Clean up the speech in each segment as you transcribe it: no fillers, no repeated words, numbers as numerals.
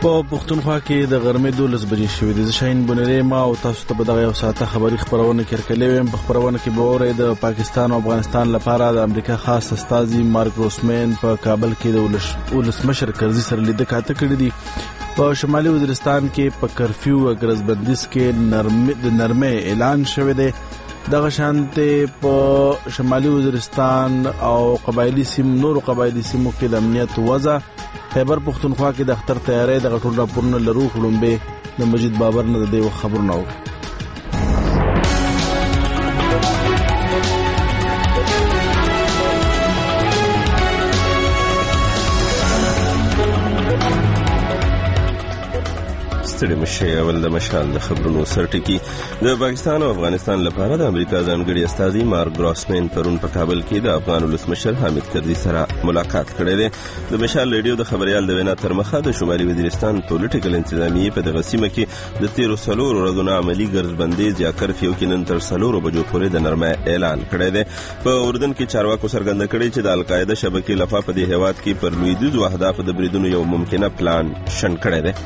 په پښتونخوا کې د غرمې 12 بجې شوې د شاهین بنری ما او تاسو ته په دغه یو ساعته خبري خبرونه کړکلې ویم. په خبرونه کې به اورئ د پاکستان او افغانستان لپاره د امریکا خاص استازي مارک روسمن په کابل کې د ولسمشر کرزي سره لیدنه کاته کړې دي. په شمالي وزیرستان کې په کرفیو او ګرځبندیز کې نرمه اعلان شوی دی. دغه شانته په شمالي وزیرستان او قبایلی نورو قبایلی سیمو کې د امنیت وضع. خیبر پختونخوا کې د اختر تیاری د غټول راپورونه لرو. خلومبه د مجید بابر نه د دې خبرونه و. ستړي مشه اول د مشال د خبرونو سرټکی. د پاکستان او افغانستان لپاره د امریکا ځانګړي استازي مارک روسمن پرون په کابل کې د افغان ولسمشر حامد کرزي سره ملاقات کړی دی. د مشال ریډیو د خبريال د وینا تر مخه د شمالي وزیرستان پولیټیکل انتظامیه په دغه سیمه کې د 13 ورځو عملی ګرځبندیز یا کرفیو کې نن تر 4 بجو پورې د نرمه اعلان کړی دی. په اردن کې چارواکو څرګنده کړی چې د القاعده شبکې لخوا په دې هیواد کې پر لویدیځو اهدافو د بریدونو یو ممکنه پلان شن کړی دی.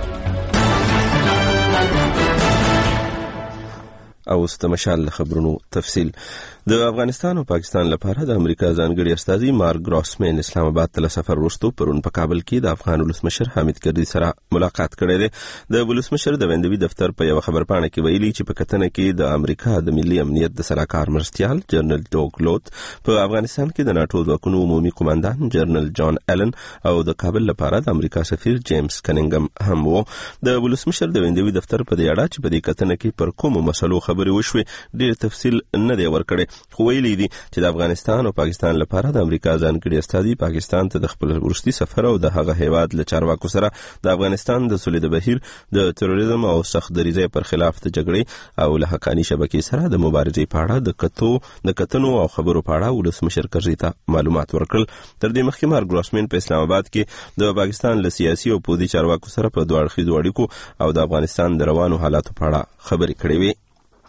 او استمشال خبرونو تفصیل. د افغانستان او پاکستان لپاره د امریکا ځانګړي استازي مارک روسمن اسلام آباد ته سفر وروسته پرون په کابل کې د افغان ولسمشر حامد کرزي سره ملاقات کړی دی. د ولسمشر د ویندوي دفتر په یو خبرپاڼه کې ویلي چې په کتنه کې د امریکا د ملي امنیت د سلاکار مرستيال جنرال ډوګ لوت په افغانستان کې د ناتو ځواکونو عمومي قوماندان جنرال جان ایلن او د کابل لپاره د امریکا سفیر جیمز کنینګم هم وو. د ولسمشر د ویندوي دفتر په دې اړه چې په دې کتنه کې پر کومو مسلو خبرې وشوي ډېر تفصیل نه دی ورکړی، خو ویلي دي چې د افغانستان او پاکستان لپاره د امریکا ځانګړي استازي پاکستان ته د خپل وروستي سفر او د هغه هیواد له چارواکو سره د افغانستان د سولې د بهیر د تروریزم او سخت دریځۍ پر خلاف د جګړې او له حقاني شبکې سره د مبارزې په اړه د کتنو او خبرو په اړه ولسمشر کرزي ته معلومات ورکړل. تر دې مخکې مارک روسمن په اسلام آباد کې د پاکستان له سیاسي او پوځي چارواکو سره په دوه اړخیزو اړیکو او د افغانستان د روانو حالاتو په اړه خبرې کړې وې.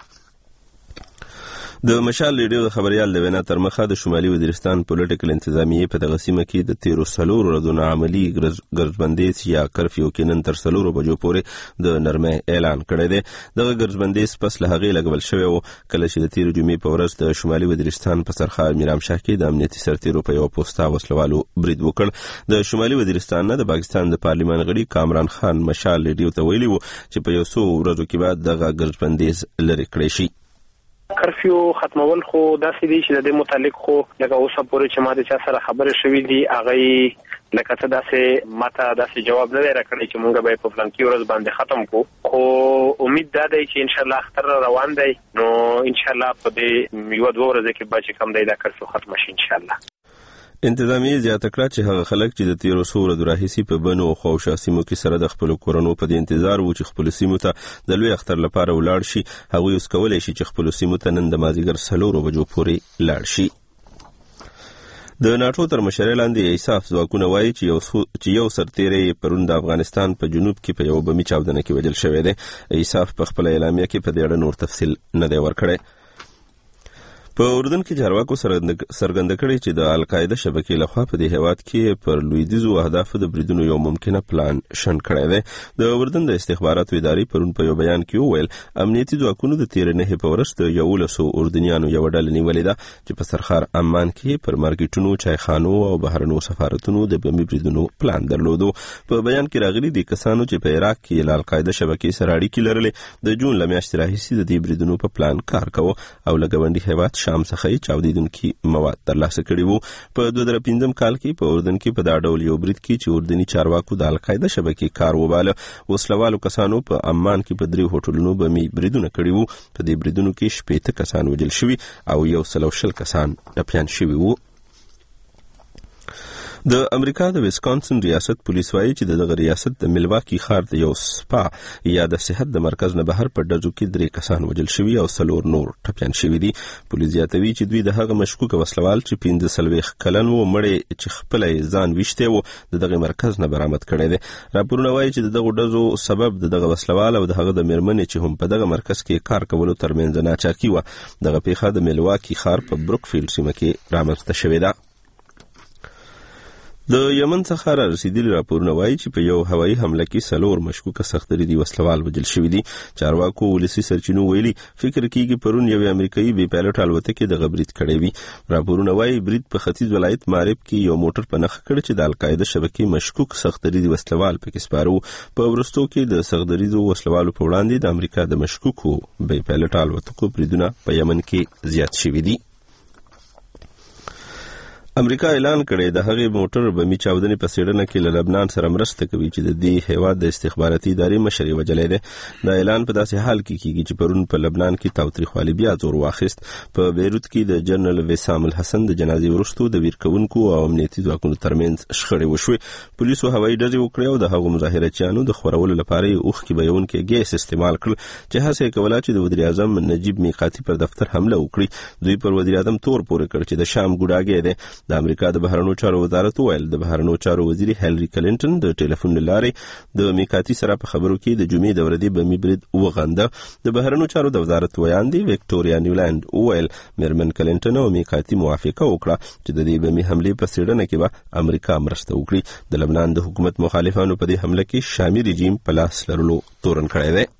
د مشال ریډیو د خبريال د وینا تر مخه د شمالي وزیرستان پولیټیکل انتظامیه په دغه سیمه کې د 13 ورځو عملی ګرځبندیز یا کرفیو کې نن تر 4 بجو پورې د نرمه اعلان کړی دی. دغه ګرځبندیز پس له هغې لګول شوی و کله چې د 13 جمعې په ورځ د شمالي وزیرستان په سرخار میرامشاه کې د امنیتي سرتیرو په یو پوسټا وسلوالو برید وکړ. د شمالي وزیرستان نه د پاکستان د پارلیمان غړي کامران خان مشال ریډیو ته ویلي و چې په یو څو ورځو کې بعد دغه ګرځبندیز لري کړی شي. کرفیو ختمول خو داسې دي چې د دې متعلق خو لکه اوسه پورې چې ما د چا سره خبرې شوې دي هغه لکه څه داسې ماته داسې جواب نه دی راکړی چې مونږ به په فلانکي ورځ باندې ختم کو. خو امید دا دی چې ان شاء الله اختر روان دی نو ان شاء الله په دې یو دوه ورځې کې به چې کم دی دا کرفیو ختم شي ان شاء الله. انتظامیه زیاته کړه چې هغه خلک چې د 13 ورځو راهیسې په بنو او خوشا سیمو کې سره د خپل کورونو په انتظار وو چې خپل سیمو ته د لوی اختر لپاره ولاړ شي هغه اوس کولای شي چې خپل سیمو ته نن د مازیګر 4 بجو پورې لاړ شي. د ناتو تر مشرۍ لاندې ایساف ځواکونه وایي چې یو سرتیری پرون د افغانستان په جنوب کې په یو بمي چاودنه کې وژل شوی دی. ایساف په خپل اعلامیه کې په دې اړه نور تفصیل نه دی ورکړی. په اردن کې چارواکو څرګنده کړی چې د القاعده شبکې لخوا په دې هیواد کې پر لویدیځو اهدافو د بریدونو یو ممکنه پلان شن کړی دی. د اردن د استخباراتو ادارې پرون په یو بیان کې وویل امنیتي ځواکونو د 13 په ورځ د 11 اردنیانو یو ډله نیولې ده چې په سرخار عمان کې پر مارکیټونو، چایخانو او بهرنیو سفارتونو د بمي بریدونو پلان درلودو. په بیان کې راغلي دي کسانو چې په عراق کې د القاعده شبکې سره اړیکې لرلې د جون له میاشتې راهیسې د دې بریدونو په پلان کار کوي او له ګاونډي هیواد شام څخه چاودیدونکي مواد ترلاسه کړي وو. په 2015 کال کې په اردن کې په دا ډول یو برید کې چې اردني چارواکو د القاعده شبکې کار وباله وسلوالو کسانو په عمان کې په 3 هوټلونو بمي بریدونه کړي وو. په دې بریدونو کې 80 کسان وژل شوي او 120 کسان ټپیان شوي وو. د امریکا د ویسکانسن ریاست پولیس وایي چې دغه ریاست د ملواکی ښار د یو سپا یا د صحت د مرکز نه بهر په ډزو کې 3 کسان وژل شوي او 4 نور ټپیان شوي دي. پولیس زیاتوي چې دوی د هغه مشکوک وسلوال چې 45 کلن و مړی چې خپل ځان ویشته و د دغه مرکز نه برآمد کړی دی. راپورونه وایي چې دغه ډزو سبب دغه وسلوال او دغه د میرمنې چې هم په دغه مرکز کې کار کولو ترمنځ ناچاکي و. دغه پیښه د ملواکی ښار په بروکفیلډ سیمه کې رامنځته شوې ده. د یمن څخه را رسیدلي راپورونه وایي چې په یو هوایي حمله کې 4 مشکوکه سختدریدي وسلوال وژل شوي دي. چارواکو ولسي سرچینو ویلي فکر کېږي پرون یو امریکایي بې پایلوټ الوتکې دغه برید کړی وي. راپورونه وایي برید په ختیځ ولایت مارب کې یو موټر په نښه کړ چې د القاعده شبکې مشکوک سختدریدي وسلوال پکې سپاره وو. په وروستو کې د سختدریدو وسلوالو په وړاندې د امریکا د مشکوکو بې پایلوټ الوتکو بریدونه په یمن کې زیات شوي دي. امریکا اعلان کړی د هغې موټر بمي چاودنې په څېړنه کې له لبنان سره مرسته کوي چې د دې هیواد د استخباراتي ادارې مشر یې وژلی دی. دا اعلان په داسې حال کې کیږي چې پرون په لبنان کې تاوتریخوالي بیا زور واخیست. په بیروت کې د جنرال وسام الحسن د جنازې وروسته د ویر کوونکو او امنیتي ځواکونو ترمنځ شخړې وشوې. پولیسو هوایي ډزې وکړې او د هغو مظاهرچیانو د خورولو لپاره یې اوښکې بهیونکي ګیس استعمال کړل چې هڅه یې کوله چې د وزیر اعظم نجیب میقاتي پر دفتر حمله وکړي. دوی پر وزیر اعظم تور پورې کړ چې د شام ګوډاګی دی. د امریکا د بهرنیو چارو وزارت ویل د بهرنیو چارو وزیر هیلری کلینټن د ټلیفون لارې د میقاتي سره په خبرو کې د جمعې د ورځې بمي برید وغنده. د بهرنیو چارو د وزارت ویاندې وکټوریا نیولند ویل میرمن کلینټن او میقاتي موافقه وکړه چې د دې بمي حملې په څېړنه کې به امریکا مرسته وکړي. د لبنان د حکومت مخالفانو په دې حمله کې شامي رژیم په لاس لرلو تورن کړی دی.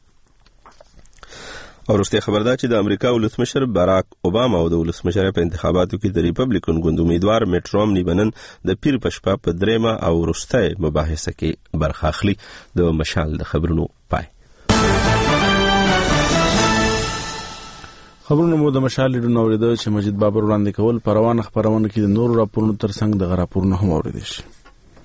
او وروسته خبر ده چې د امریکا ولسمشر باراک اوباما او د ولسمشر په انتخاباتو کې د ریپبلیکن ګوند امیدوار میټ رومني بنن د پیر په شپه په درېمه او وروسته مباحثه کې برخه اخلي. د مشال د خبرونو پای. خبرونه مو د مشال لیدونو اوریدل چې مجید بابر وړاندې کول په روانه خبرونه کې د نورو راپورونو ترڅنګ دغه راپورونه هم اوریدل شي.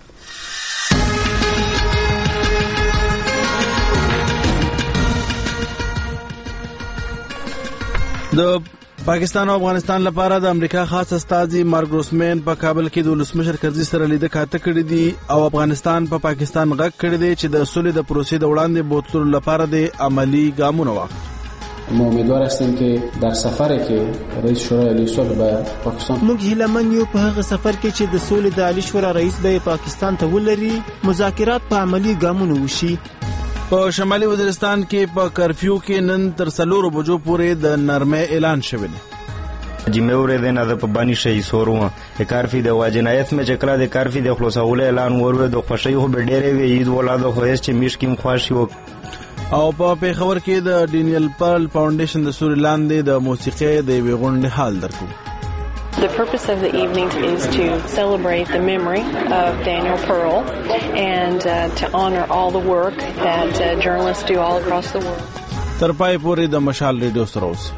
د پاکستان او افغانستان لپاره د امریکا خاص استازي مارک روسمن په کابل کې د ولسمشر کرزي سره لیدل کاته کړی دي او افغانستان په پاکستان غږ کړی دی چې د صلح د پروسې د وړاندې بوتلو لپاره د عملی ګامونه واخلي. ما امیدوار هستیم که در سفری که رئیس شورای عالی صلح به پاکستان موږ هیلهمن یو په هغه سفر کې چې د صلح د عالی شورا رئیس به پاکستان ته ولري مذاکرات په عملی ګامونه وشي. په شمالي وزیرستان کې په کرفیو کې نن تر 4 بجو پورې د نرمۍ اعلان شوی دی. جمهور دین از په بانی شي سورو کارفي د واجنایت مې چکلا د کارفي د خلاصول اعلان ورو د خوشي هو ډېرې وی عید ولادت خو چې میشکیم خواشي او په پیښور کې د ډینیل پرل فاونډیشن د سورلاند د موسیقي د ویغونډ حال درکو. The purpose of the evening is to celebrate the memory of Daniel Pearl and to honor all the work that journalists do all across the world. تر پای پورې د مشال ریډیو سره اوسئ.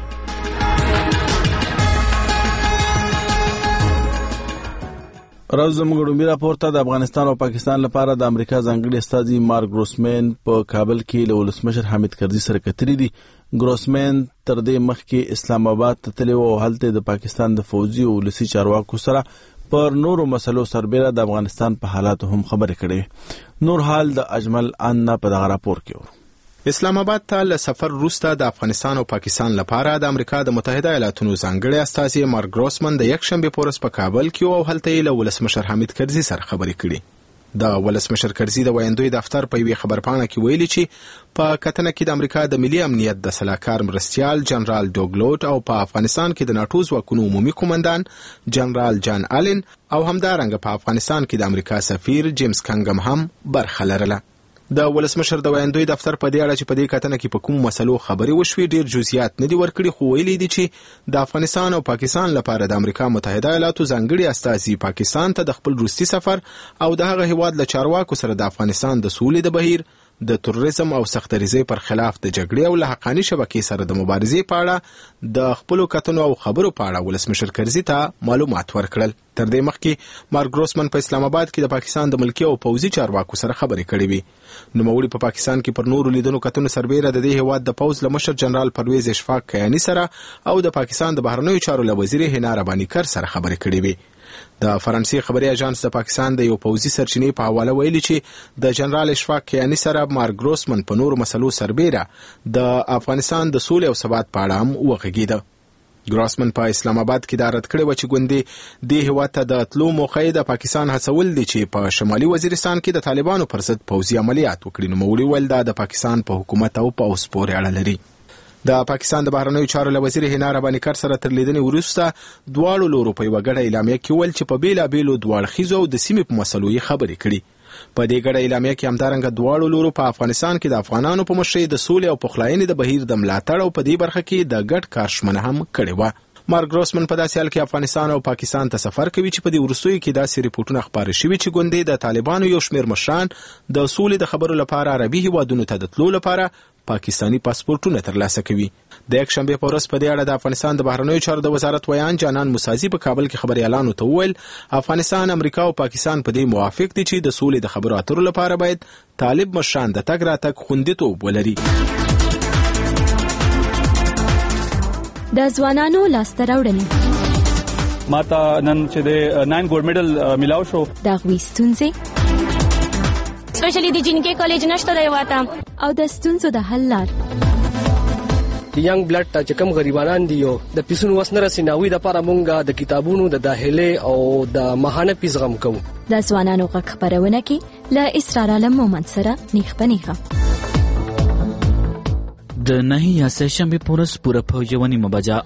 راز زموږ ډومبي راپورته د افغانستان او پاکستان لپاره د امریکا ځانګړي استازي مارک ګروسمن په کابل کې له ولسمشر حامد کرزي سره کتري دي. ګروسمن تر دې مخکې اسلام آباد ته تللی او هلته د پاکستان د فوجي او ولسي چارواکو سره پر نورو مسلو سربېره د افغانستان په حالاتو هم خبرې کړې. نور حال د اجمل ان په دغه راپور کې ورو. اسلام آباد ته له سفر وروسته د افغانستان او پاکستان لپاره د امریکا د متحده ایالاتونو ځانګړي استازي مارک ګروسمن د یک شنبه پورس په کابل کې او هلته له ولسمشر حامد کرزي سره خبرې کړې. د ولسمشر کرزي د ویاندوی دفتر په یوه خبرپاڼه کې ویلي چې په کتنه کې د امریکا د ملي امنیت د سلاکار مرستيال جنرال دوګلوټ او په افغانستان کې د ناتو ځواکونو عمومي قومندان جنرال جان آلن او همدارنګه په افغانستان کې د امریکا سفیر جیمز کنګم هم برخه لرله. د ولسمشر د ویاندوی دفتر په دې اړه چې په دې کتنه کې په کوم مسلو خبري وشوي ډیر جزئیات نه دي ورکړي خو ویلي دي چې د افغانستان او پاکستان لپاره د امریکا متحده ایالاتو ځانګړي استازي پاکستان ته د خپل روسي سفر او د هغه هیواد له چارواکو سره د افغانستان د سولې د بهیر د تروریزم او سختریزۍ پر خلاف د جګړې او له حقاني شبکې سره د مبارزې په اړه د خپل کتنو او خبرو په اړه ولسمشر کرزي ته معلومات ورکړل. تر دې مخکې مارک ګروسمن په اسلام آباد کې د پاکستان د ملکی او پوځي چارواکو سره خبرې کړې وي. نوموړي په پاکستان کې پر نورو لیدونو کتنو سربېره د دې هیواد د پوځ له مشر جنرال پرویز اشفاق کیانی سره او د پاکستان د بهرنیو چارو له وزیر هنا رباني کر سره خبرې کړې وي. د فرانسې خبري اژانس د پاکستان د یو پوځي سرچینې په حواله ویلي چې د جنرال اشفاق کیانی سره مارک ګروسمن په نورو مسلو سربېره د افغانستان د سولې او ثبات په اړه هم وغږېده. ګروسمن په اسلام آباد کې دا رد کړی و چې ګوندې د هیواد ته د تلو موخه د پاکستان هڅول دي چې په شمالي وزیرستان کې د طالبانو پر ضد پوځي عملیات وکړي. نو موړي ول د پاکستان په حکومت او په اوس پورې اړه لري. د پاکستان د بهرنیو چارو وزیر حنا رباني کر سره تر لیدنې وروسته دواړو لورو په یوه ګډه اعلامیه کې ویل چې په بیلابیلو دواړخیزو او د سیمې په مسلو یې خبرې کړي. په دې ګډه اعلامیه کې همدارنګه دواړو لورو په افغانستان کې د افغانانو په مشرۍ د سولې او پخلاینې د بهیر د ملاتړ او په دې برخه کې د ګډ کار ژمنه هم کړې وه. مارک ګروسمن په داسې حال کې افغانستان او پاکستان ته سفر کوي چې په دې وروستیو کې داسې ریپورتونه خپاره شوي چې ګوندې د طالبانو یو شمېر مشران د سولې د خبرو لپاره عربي هیوادونو ته د تلو لپاره پاکستانی پاسپورتونه ترلاسه کوي. د یکشنبه په ورځ په دې اړه د افغانستان د بهرنیو چارو د وزارت ویان جانان موسازي په کابل کې خبريالانو ته وویل افغانستان، امریکا او پاکستان په دې موافق دي چې د سولې د خبرو اترو لپاره باید طالب مشران د تګ راتګ خوندیتوب ولري. د ځوانانو لاسته راوړنې ماته نن چې د 9 ګولډ میډل میلاو شو د غوي ستونزې سپیشلی د جنکې کالج نشته دی واته او د ستونزو د حل لار. د ینګ بلډ ته چې کوم غریبانان دي یو د پیسونو وسنه رسیناوي د لپاره مونږه د کتابونو د داخله او د ماهانه پیسغم کوو. د ځوانانو غږ خبرونه کې ل اسرار عالم مومند سره نیخ پنیخه د نهي یا سشنبه پورس پوره په یونی مباجا.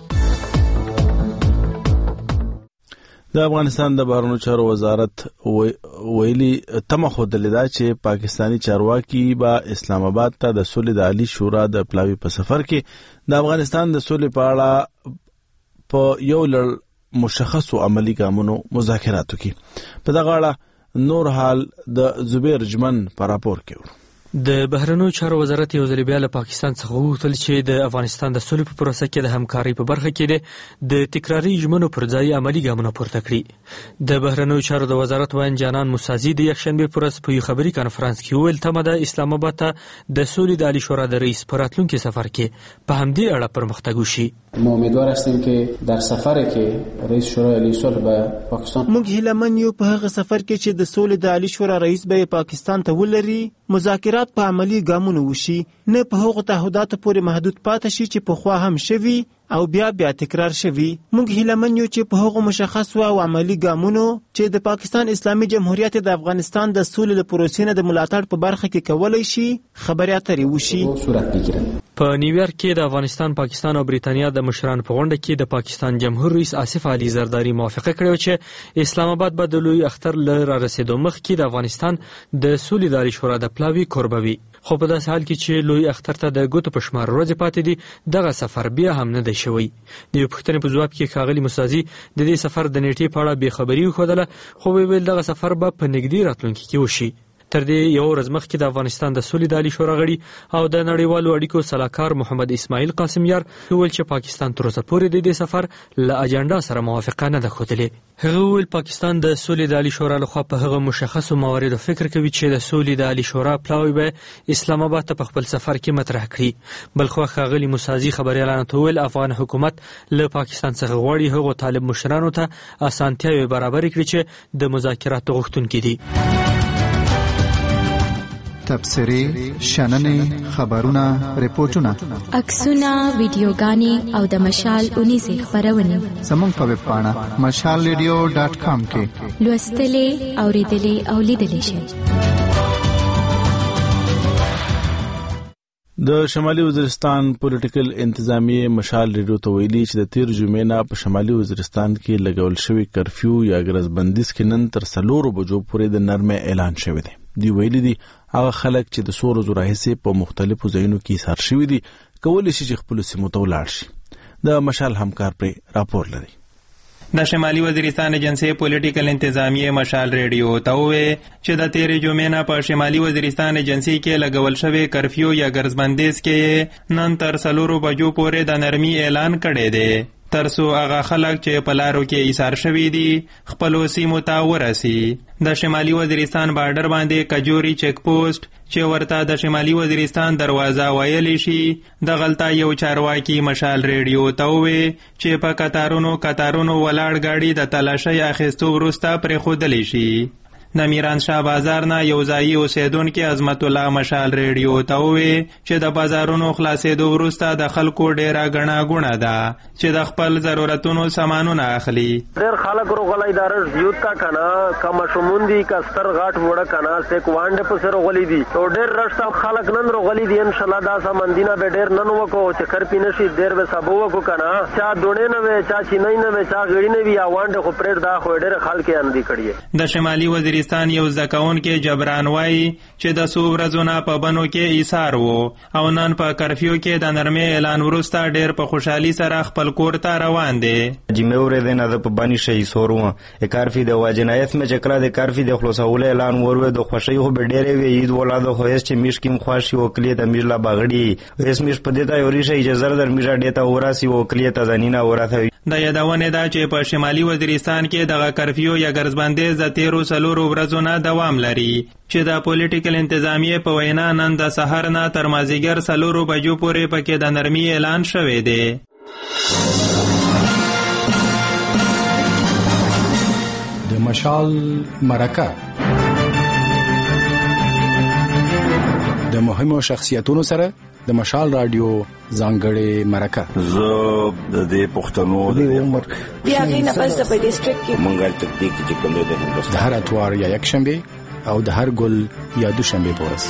د افغانستان د بهرنیو چارو وزارت ویلي تمه خوده ده چې پاکستانی چارواکي با اسلام آباد ته د سولې د عالی شورا د پلاوی په سفر کې د افغانستان د سولې په اړه په یو لړ مشخصو عملی ګامونو مذاکرات وکړي. په دغه اړه نور حال د زبیر جمن په راپور کې د بهرنیو چارو وزارت یو ځل بیا له پاکستان څخه وغوښتل چې د افغانستان د سولې په پروسه کې د همکارۍ په برخه کې د تکراري ژمنو پر ځای عملی ګامونه پورته کړي. د بهرنیو چارو د وزارت ویان جانان موسازي د یکشنبه پر ورځ په یو خبري کانفرنس کې ویل تمه د اسلام آباد ته د سولې د عالی شورا د رئیس په راتلونکي سفر کې په همدې اړه پرمختګ وشي. ما امیدوار هستیم که در سفری که رئیس شورای عالی صلح به پاکستان موږ هیلهمن یو په هغه سفر کې چې د سولې د عالی شورا رئیس به پاکستان ته ولري مذاکرات په عملی ګامونو وشي، نه په هغو تعهداتو پورې محدود پاتې شي چې پخوا هم شوي او بیا تکرار شوي. موږ هیلهمن یو چې په هغو مشخصو او عملی ګامونو چې د پاکستان اسلامي جمهوریت د افغانستان د سولې د پروسې نه د ملاتړ په برخه کې کولای شي خبرې اترې وشي. په نیویارک کې د افغانستان، پاکستان او بریتانیا د مشرانو په غونډه کې د پاکستان جمهور رئیس آصف علي زرداری موافقه کړې چې اسلام آباد به د لوی اختر له رسیدو مخکې د افغانستان د سولې د عالی شورا د پلاوي کوربوي. خو په داسې حال کې چې لوی اختر ته د ګوتو په شمار ورځې پاتې دي دغه سفر بیا هم نه دی شوی. د یو پوښتنې په ځواب کې ښاغلي موسازي د دې سفر د نیټې په اړه بې خبري وښودله، خو ویل دغه سفر به په نږدې راتلونکي کې وشي. تر دې یو ورځ مخکې د افغانستان د سولې د عالی شورا غړي او د نړیوالو اړیکو سلاکار محمد اسماعیل قاسم یار ویل چې پاکستان تر اوسه پورې د دې سفر له اجنډا سره موافقه نه ده ښودلې. هغه ویل پاکستان د سولې د عالی شورا لخوا په هغه مشخصو مواردو فکر کوي چې د سولې د عالی شورا پلاوی به اسلام آباد ته په خپل سفر کې مطرح کړي. بلخو ښاغلي موسازي خبريالانو ته ویل افغان حکومت له پاکستان څخه غواړي هغو طالب مشرانو ته اسانتیاوې برابرې کړي چې د مذاکراتو غوښتونکي دي. تبصرې، شننې، خبرونه، ریپورتونه، عکسونه، ویډیوګانې او د مشال اونیزې خبرونه زموږ په ویب پاڼه mashalradio.com کې لوستلې، اوریدلې او لیدلې شئ. د شمالي وزیرستان پولیټیکل انتظامیه مشال ریډیو ته ویلي چې د تیر جمعې نه په شمالي وزیرستان کې لګول شوی کرفیو یا ګرځبندیز کې نن تر 4 بجو پورې د نرمه اعلان شوی دی. دی ویلي دي هغه خلک چې د 100 ورځو راهیسې په مختلفو ځایونو کې ایثار شوي دي کولی شي چې خپل سیمو ته ولاړ شي. د مشال همکار پر راپور لري. د شمالي وزیرستان ایجنسی پولیټیکل انتظامیه مشال ریډیو ته وویل چې د تیرې جمعې نه په شمالي وزیرستان ایجنسی کې لګول شوی کرفیو یا ګرځبندیز کې نن تر 4 بجو پورې د نرمي اعلان کړی دی ترڅو هغه خلک چې په لارو کې ایثار شوي دي خپلو سیمو ته ورسي. د شمالي وزیرستان بارډر باندې کجوري چیک پوسټ چې ورته د شمالي وزیرستان دروازه ویلی شي د غلطه یو چارواکي مشال ریډیو ته وویل چې په قطارونو ولاړ ګاډي د تلاشۍ اخیستو وروسته پرېښودلی شي. د میرانشاه بازار نه یو ځایي اوسیدونکي عظمت الله مشال ریډیو ته وویل چې د بازارونو خلاصېدو وروسته د خلکو ډېره ګڼه ګوڼه ده چې د خپل ضرورتونو سامانونه اخلي. ډېر خلک روغلی داره زیوت کا کنه که ماشومون دي که ستر غاټ وړه کنه سیک وانډې پسې روغلی دي او ډېر رشته خلک نن روغلی دي. انشاءالله دا ساماندینه به ډېر نن وکړو چې کرپی نشي ډېر به سبو وکړو کنه چا دوڼې نه وي چا چینی نه وي چا غړي نه وي یا وانډې خو پرېږده دا خو ډېر خلک یې اندي کړي. د شمالي وزیرستان یو زده کوونکی جبران وایي چې د څو ورځو نه په بنو کې ایثار و او نن په کرفیو کې د نرمۍ اعلان وروسته ډېر په خوشحالي سره خپل کور ته روان دی. جمعه ورځ نه د په بانی شي سورو کارفي د واجنایت مې چکلا د کارفي د خلاصولو اعلان ورو د خوشي خو ډېرې وی عید ولادو خو هیڅ چې مشکیم خواشي وکړي د میرلا باغړي هیڅ مش په دې ته یوري شي اجازه در میرا ډیتا وراسي وکړي ته ځنینا ورته. د یادونه ده چې په شمالي وزیرستان کې دغه کرفیو یا ګرځبندیز د 13 ورځو نه دوام لري چې د پولیټیکل انتظامیه په وینا نن د سحر نه تر مازیګر 4 بجو پورې پکې د نرمي اعلان شوی دی. د مشال مرکه د مهمو شخصیتونو سره د مشال رادیو ځانګړې مرکه. زه د دې پښتنو د عمر بیا غي نه پس په ډیسټریکټ کې منګل تکتیک چې کوم دی د هر اتوار یا یک شنبه او د هر ګل یا دوشنبه پورس.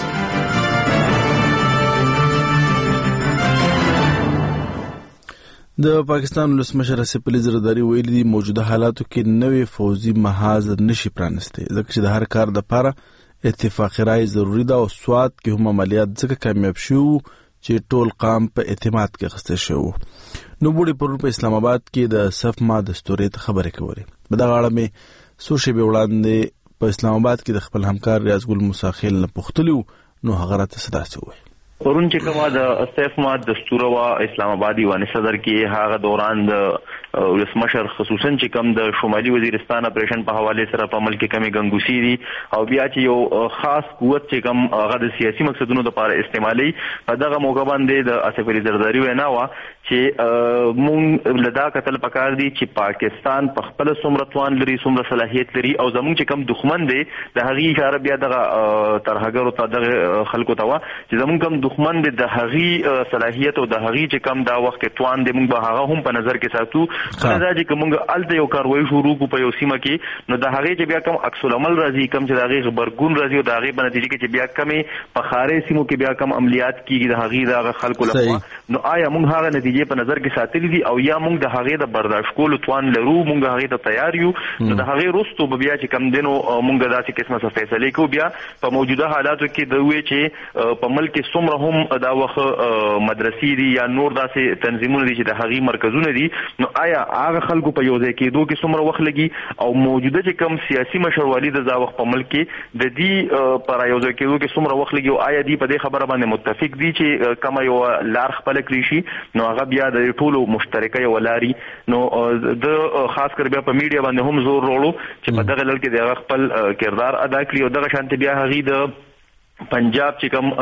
د پاکستان ولسمشر اسف علي زرداری ویلي دي موجوده حالاتو کې نوې فوزي محاذ نشي پرانسته ځکه چې د هر کار د لپاره اتفاق رائے ضروری ده او سواد کې هم عملیات ځکه کامیاب شو چې ټول قام په اعتماد کې اخیستل شو. نو بوډي پرون په اسلام آباد کې د صفما دستوري ته خبرې کولې. په دغه اړه مې څو شېبې وړاندې په اسلام آباد کې د خپل همکار ریاض ګل مساخیل نه پوښتلو نو هغه راته څه وایي. پرون چې کومه د صفما دستور وا اسلام آبادي ونه صدر کې هغه دوران د ولسمشر خصوصا چې کوم د شمالي وزیرستان اپریشن په حواله سره په ملک کې کمی ګنګوسی دي او بیا چې یو خاص قوت چې کوم هغه د سیاسي مقصدونو لپاره استعمالي په دغه موقع باندې د اسف علي زرداری وینا وا چې مونږ لدا قتل پکار دي چې پاکستان په خپل سمرتوان لري سمره صلاحيت لري او زمونږ چې کوم دښمن دي د هغه اشاره بیا دغه ترهګرو ته دغه خلکو ته وا چې زمونږ کوم دښمن دي د هغه صلاحيت او د هغه چې کوم دا وخت کې توان دي مونږ به هغه هم په نظر کې ساتو. دا چې کومه الته یو کاروایی شروع کو په یو سیمه کې نو د هغه چې بیا کوم عکس العمل راځي کوم چې د هغه خبرګون راځي او د هغه په نتیجه کې چې بیا کمې په خارې سیمو کې بیا کوم عملیات کیږي د هغه د خلکو لپاره نو آیا موږ هغه نتیجې په نظر کې ساتلې دي او یا موږ د هغه د برداشت کولو توان لرو موږ هغه ته تیار یو نو د هغه وروسته بیا چې کم دینو موږ داسې قسمه څه فیصله کوو بیا په موجوده حالاتو کې د وی چې په ملک څومره هم دا وخت مدرسې دي یا نور داسې تنظیمونه دي چې د هغه مرکزونه دي نو آیا هغه خلکو په یو ځای کې دوه کې څومره وخت لګي او موجوده چې کوم سیاسي مشروالي د ځا وخت په ملک کې د دې پر یو ځای کې دوه کې څومره وخت لګي او آیا دې په دې خبره باندې متفق دي چې کما یو لار خپل کړی شي نو هغه بیا د ټولو مشترکه یو لاري نو د خاص کر بیا په میډیا باندې هم زور وروړو چې په دغه لړ کې د خپل کردار ادا کړی او دغه شانتي بیا هغه د پنجاب چې کوم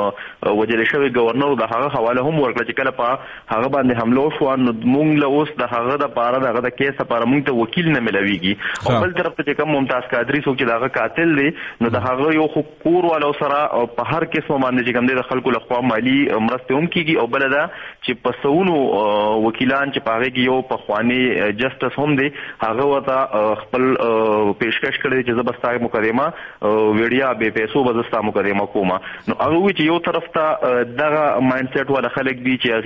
وجل شوی گورنر د هغه حواله هم ورکړه چې کله په هغه باندې حمله وشو نو مونږ له اوس د هغه د پاره دغه د کیسه لپاره مونږ ته وکیل نه ملويږي او بل طرف ته چې کوم ممتاز قادری څوک چې دغه قاتل دی نو د هغه یو خو کور والو سره په هر قسم باندې چې کوم د خلکو له خوا مالی مرسته هم کیږي او بل دا چې په سونو وکیلان چې پاره کې یو په خواني جسټس هم دی هغه ورته خپل پیشکش کړی چې زبستای مقدمه ویډیا به پیسو وزستا مقدمه کومه نو هغه وی چې یو طرف ته دغه مایند سیټ ولا خلک دي چې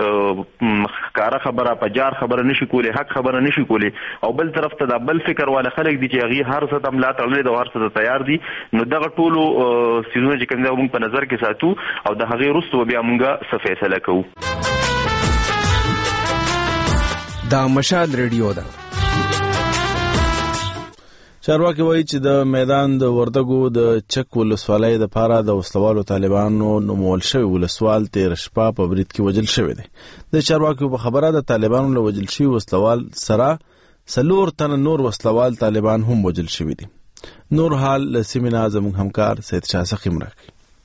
هغه کار خبره پجار خبره نشي کوله حق خبره نشي کوله او بل طرف ته د بل فکر ولا خلک دي چې هغه هر څه تملا تړلې د هر څه تیار دي نو دغه ټولو سيزونه چې کوم موږ په نظر کې ساتو او د هغه وروسته بیا موږ څه فیصله کوو. دا مشال ریډیو ده. چارواکي وایي چې د میدان د وردګو د چک ولسوالۍ د پاره د وسلوالو طالبانو نومول شوی ولسوال تیر شپه په برید کې وجل شوی دی. د چارواکو په خبره د طالبانو له وجل شوی وسلوال سره 4 تن نور وسلوال طالبان هم وجل شوی دي. نور حال له سیمینار زموږ همکار سید شاه سخیم راکړي.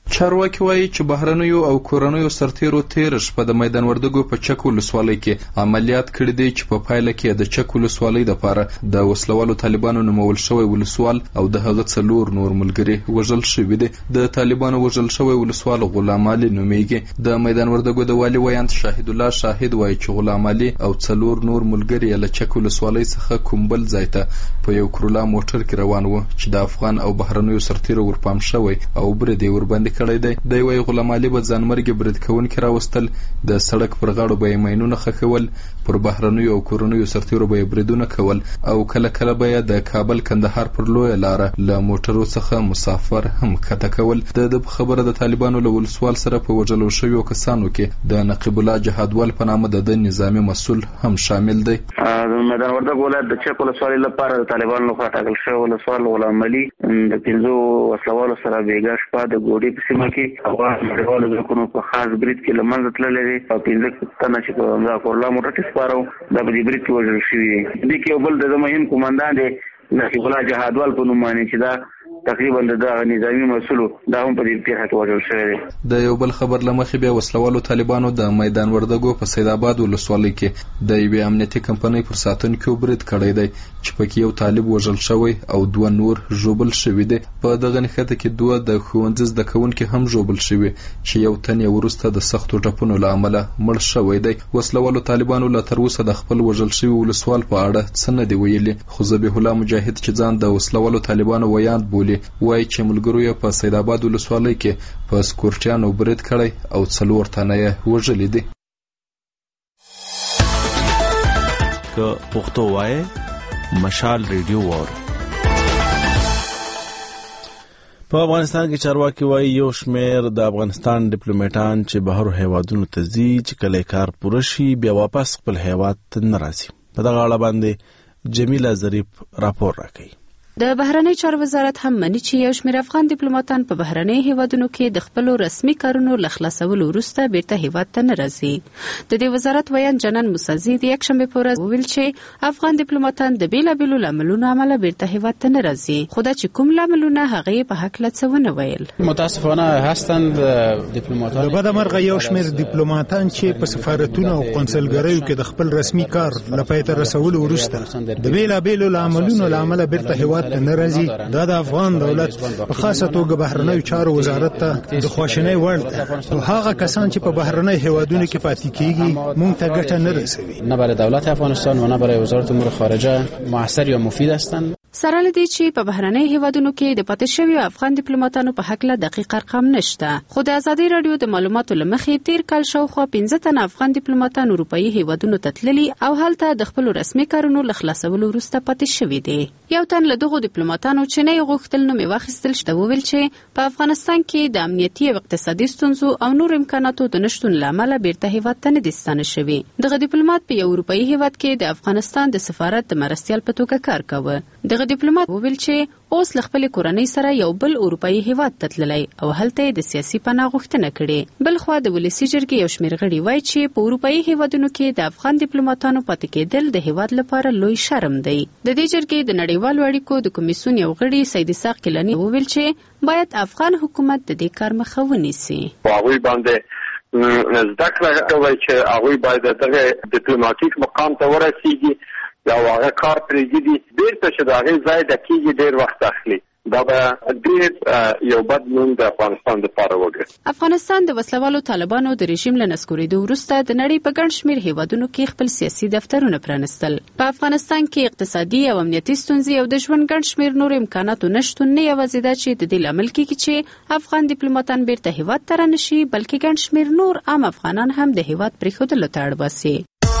چارواکي وایي چې بهرنیو او کورنیو سرتیرو تیر شپه د میدان وردګو په چک ولسوالۍ کې عملیات کړي دي چې په پایله کې د چک ولسوالۍ لپاره د وسلوالو طالبانو نومول شوی ولسوال او د هغه 4 نور ملګري وژل شوي دي. د طالبانو وژل شوی ولسوال غلام علي نومیږي. د میدان وردګو د والي ویاند شاهد الله شاهد وایي چې غلام علي او 4 نور ملګري له چک ولسوالۍ څخه کومبل ځای ته په یو کرولا موټر کې روان وو چې د افغان او بهرنیو سرتیرو ورپام شوی او برید یې ورباندې کړی دی. دی وایي غلام علي به ځانمرګي برید کوونکي راوستل، د سړک پر غاړو به یې ماینونه ښخول، پر بهرنیو او کورنیو سرتیرو به یې بریدونه کول او کله کله به یې د کابل کندهار پر لویه لاره له موټرو څخه مسافر هم کته کول. د خبره د طالبانو له ولسوال سره په وژلو شویو کسانو کې د نقیب الله جهادوال په نامه د نظامي مسؤل هم شامل دی. میدان وردګ ولایت د چک ولسوالۍ لپاره د طالبانو لخوا ټاکل شوی ولسوال غلام علي د 5 وسلوالو سره بیګا شپه د ګوډي په سیمه کې افغان نړیوالو ځواکونو په خاص برید کې له منځه تللی دی او 15 تنه چې په همدا کورلا موټر کې سپاره وو دا په دې برید کې وژل شوي دي. دې کې یو بل د مهم قومندان دی نقیب الله جهادوال په نوم باندې چې دا تقریبا د نظامی مسؤل دا هم په دې پیښه کې وژل شوی دی. د یو بل خبر لمخې بیا وسلوالو طالبانو د میدان وردګو په سید آباد ولسوالۍ کې د یوې امنیتي کمپنۍ پر ساتونکو برید کړی دی چې پکې یو طالب وژل شوی او 2 نور ژوبل شوي دي. په دغه نښته کې 2 د ښوونځي زده کوونکي هم ژوبل شوي چې یو تن یې وروسته د سختو ټپونو له امله مړ شوی دی. وسلوالو طالبانو لا تر اوسه د خپل وژل شوي ولسوال په اړه څه نه دی ویلي، خو ذبیح الله مجاهد چې ځان د وسلوالو طالبانو ویاند بولي وایي چې ملګرو یې په سید آباد ولسوالۍ کې په سکورټیانو برید کړی او 4 تنه یې وژلي دي. که پښتو وایي مشال ریډیو وور. په افغانستان کې چارواکي وایي یو شمېر د افغانستان ډیپلوماټان چې بهر هیوادونو ته ځي چې کله کار پوره شي بیا واپس خپل هیواد ته نه راځي. په دغه اړه باندې جمیله ظریف راپور راکوي. د بهرنی چارو وزارت هم مني چې یو شمېر افغان ډیپلوماټان په بهرنی هیوادونو کې د خپل رسمي کارونو له خلاصولو وروسته بیرته هیواد ته نه راځي. د دې وزارت ویاند جنان موسزي د یک شنبه په ورځ وویل چې افغان ډیپلوماټان د بیلابیلو لاملونو عمله بیرته هیواد ته نه راځي، خو دا چې کوم لاملونه هغه په حق لا څه ونه ویل. متاسفانه هستند ډیپلوماټان د بدمرغه یو شمېر ډیپلوماټان چې په سفارتونو او قونسلګریو کې د خپل رسمي کار لپاره ته رسولو وروسته د بیلابیلو لاملونو عمله بیرته هیواد نه راځي. دا د افغان دولت په خاصه توګه بهرنیو چارو وزارت ته د خواشینۍ وړ ده او هغه کسان چې په بهرنی هیوادونو کې پاتې کیږي موږ ته ګټه نه رسوي. نه برای دولت افغانستان و نه برای وزارت امور خارجه موثر یا مفید هستند. سره لدی چې په بهرنی هیوادونو کې د پاتې شویو افغان ډیپلوماټانو په حق له دقیق ارقام نشته، خو د ازادي رادیو د معلوماتو لمخې تیر کال شاوخوا 15 تن افغان ډیپلوماټان اروپאי هیوادونو ته تللي او هلته د خپل رسمي کارونو له خلاصولو وروسته پاتې شوي دي. یو تن له دغو ډیپلوماټانو چې نه غوښتل نو می واخیستل شته وویل چې په افغانستان کې د امنیتي او اقتصادي ستونزو او نور امکاناتو د نشټون لامل بیرته هیواد ته نه دي ستانه شوي. دغه ډیپلوماټ په یو اروپאי هیواد کې د افغانستان د سفارت د مرستیال په توګه کار کاوه. دغه ډیپلوماټ وویل چې اوس له خپل کورنۍ سره یو بل اروپאי هیواد ته تللی او هلته د سیاسي پناه غوښتنه کړې. بل خو د ولسی جرګې یو شمېر غړي وایي چې په اروپאי هیوادونو کې د افغان ډیپلوماټانو پاتې کېدل د هیواد لپاره لوی شرم دی. د دې جرګې د نړیوالو اړیکو د کمیسیون یو غړي سید اسحاق کلانی وویل چې باید افغان حکومت د دې کار مخه ونیسي. هغوی باندې زده کړه کوي چې هغوی باید دغه ډیپلوماټیک مقام ته ورسیږي یا هغه کار پرېږدي بیرته چې د هغې ځای د کېږي ډېر وخت اخلي. دا به ډېر یو بد نوم د افغانستان دپاره وګرځي. افغانستان د وسلوالو طالبانو د رژیم له نسکورېدو وروسته د نړۍ په ګڼ شمېر هیوادونو کې خپل سیاسي دفترونه پرانستل. په افغانستان کې اقتصادي او امنیتي ستونزې او د ژوند ګڼ شمېر نور امکاناتو نشتون نه یوازې دا چې د دې لامل کېږي چې افغان ډیپلوماټان بیرته هیواد ته رانشي، بلکې ګڼ شمېر نور عام افغانان هم د هیواد پرېښودلو ته اړ باسي.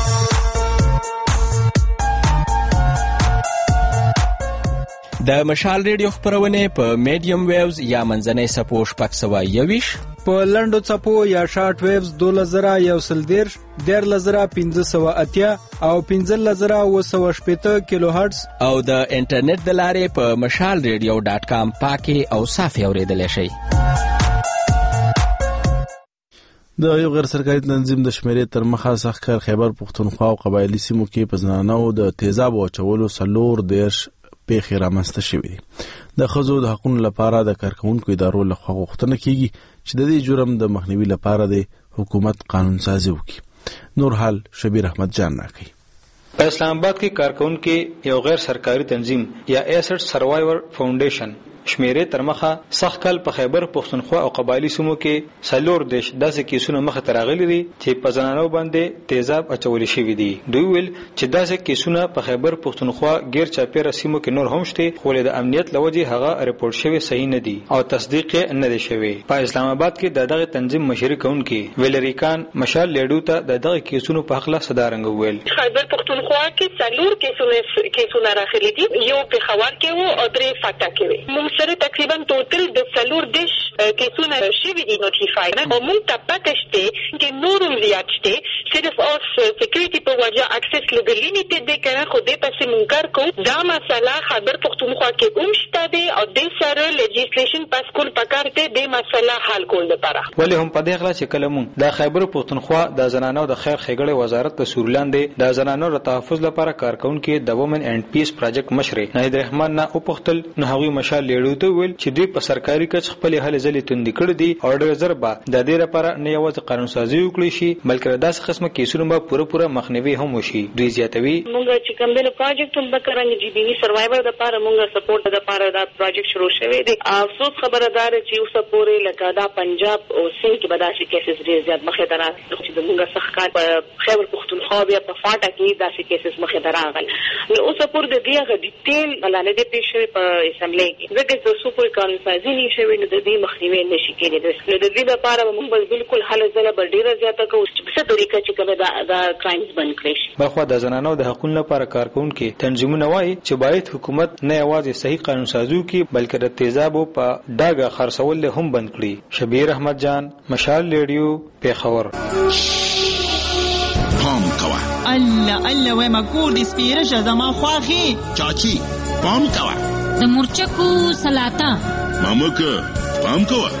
د مشال ریډیو خبرونه په میډیم ویوز یا منځنۍ سپو 621 په لنډو څپو یا شارټ ویوز 2110 10580 او 15780 کیلو هرتز او د انټرنیټ د لارې په mashalradio.com پاکي او صافي اوریدلای شئ. د یو غیر سرکاري تنظیم د شمیرې تر مخه سخکر خیبر پښتونخوا او قبایلی سیمو کې په زنانو د تیزاب واچولو 4 پیښې رامنځته شوې دي. د ښځو د حقوقو لپاره د کارکونکو ادارو لخوا غوښتنه کیږي چې د دې جرم د مخنیوي لپاره د حکومت قانون سازي وکړي. نور حال شبیر احمد جان راکړي. په اسلام آباد کې کارکونکو یو غیر سرکاري تنظیم یا ایسټ سروایور فاونډیشن شمیرې تر مخه سخت کال په خیبر پښتونخوا او قبایلی سیمو کې سلور دیش داسې کیسونه مخه تراغلي دي چې په زنانو باندې تیزاب اچول شوی دي. دوی ویل چې داسې کیسونه په خیبر پښتونخوا غیر چاپیره سیمو کې نور هم شته، خو د امنیت لوجه هغه ریپورت شوی صحیح نه دي او تصدیق نه دی شوی. په اسلام آباد کې دغه تنظیم مشري کوونکي ویلریکان مشال لیډو ته دغه کیسونو په خلاص صدارنګ ویل. خیبر پښتونخوا کې سلور کیسونه راغلي دي، یو په خبر کې وو او درې فاټا کې سره تقریبا ټوټل د سلور دیش کیسونه شوي دي نوټیفای نه، او موږ ته پته شته چې نورم زیات شته، صرف اوس سکیورټي په وجه اکسس لږ لیمیټډ دی کنه، خو دې پسې موږ کار کوو. دا مسله خیبر پښتونخوا کې هم شته دی او د سره لیجسلیشن پاس کول پکار دی د مسله حل کول لپاره. ولې هم په دې غلا چې کله موږ د خیبر پښتونخوا د زنانو د خیر ښېګړې وزارت په سورلاندې د زنانو د تحفظ لپاره کارکونکو د وومن اینڈ پیس پروجیکټ مشر نهید رحمان نه وپوښتل، نو هغوی مشال لیډو ته ویل چې دوی په سرکاري کچ خپل هلې ځلې توندې کړې دي او ډېر زر به د دې لپاره نه یوازې قانون سازي وکړي شي بلکې داسې قسمه کیسونو به پوره مخنیوي هم وشي. دوی زیاتوي موږ چې کوم د پروجیکټ هم بکرانګ جی بی وی سروایور د لپاره موږ سپورټ د لپاره دا پروجیکټ شروع شوی دی. افسوس خبردار چې اوس پورې لکه دا پنجاب او سند کې بداسي کیسز ډېر زیات مخې ته راغلي چې موږ څخه کار په خیبر پښتونخوا بیا په فاټا کې داسې کیسز مخې ته راغلي. نو اوس پورې د دې غو ډیټیل بلانه دې پیښ شوی په اسمبلی کې زګې د سوپر قانون سازي نشوي نو د دې مخنیوي نشي کېدای. نو د دې لپاره موږ بالکل حل ځله بل ډیره زیاته کوو چې په څه طریقه چې کومه دا کرایمز بند کړي شي. بلخو د زنانو د حقوقو لپاره کارکونکو تنظیمونه وایي چې باید حکومت نه یوازې صحیح قانون سازي وکړي بلکې د تیزابو په ډاګه خرڅول هم بند کړي. شبیر احمد جان مشال لیډیو پیښور. پام کوه الله وای ما ګور دې سپیره شزما خواخي چاچی پام کوه د مرچکو سلاتا مامک پام کوه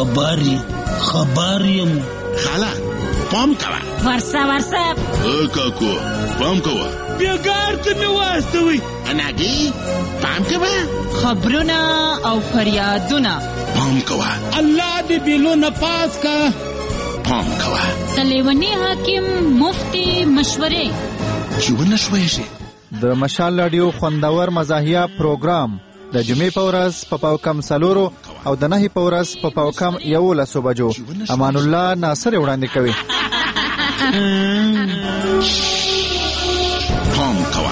خبریم خالا پام کوه ورسا کاکو پام کوه بیګار ته می واستوي اناګي پام کوه خبرونه او فریادونه پام کوه الله دې بیلونه پاس کا پام کوه تلیونی حاکم مفتی مشورې چونه شوي شي. د مشال رادیو خوندور مزاحیه پروګرام د جمعې په ورځ په پاوکم سلورو او د نهي په ورځ په پاوکم 11 بجو امان الله ناصر وړاندې کوي. پام کوه.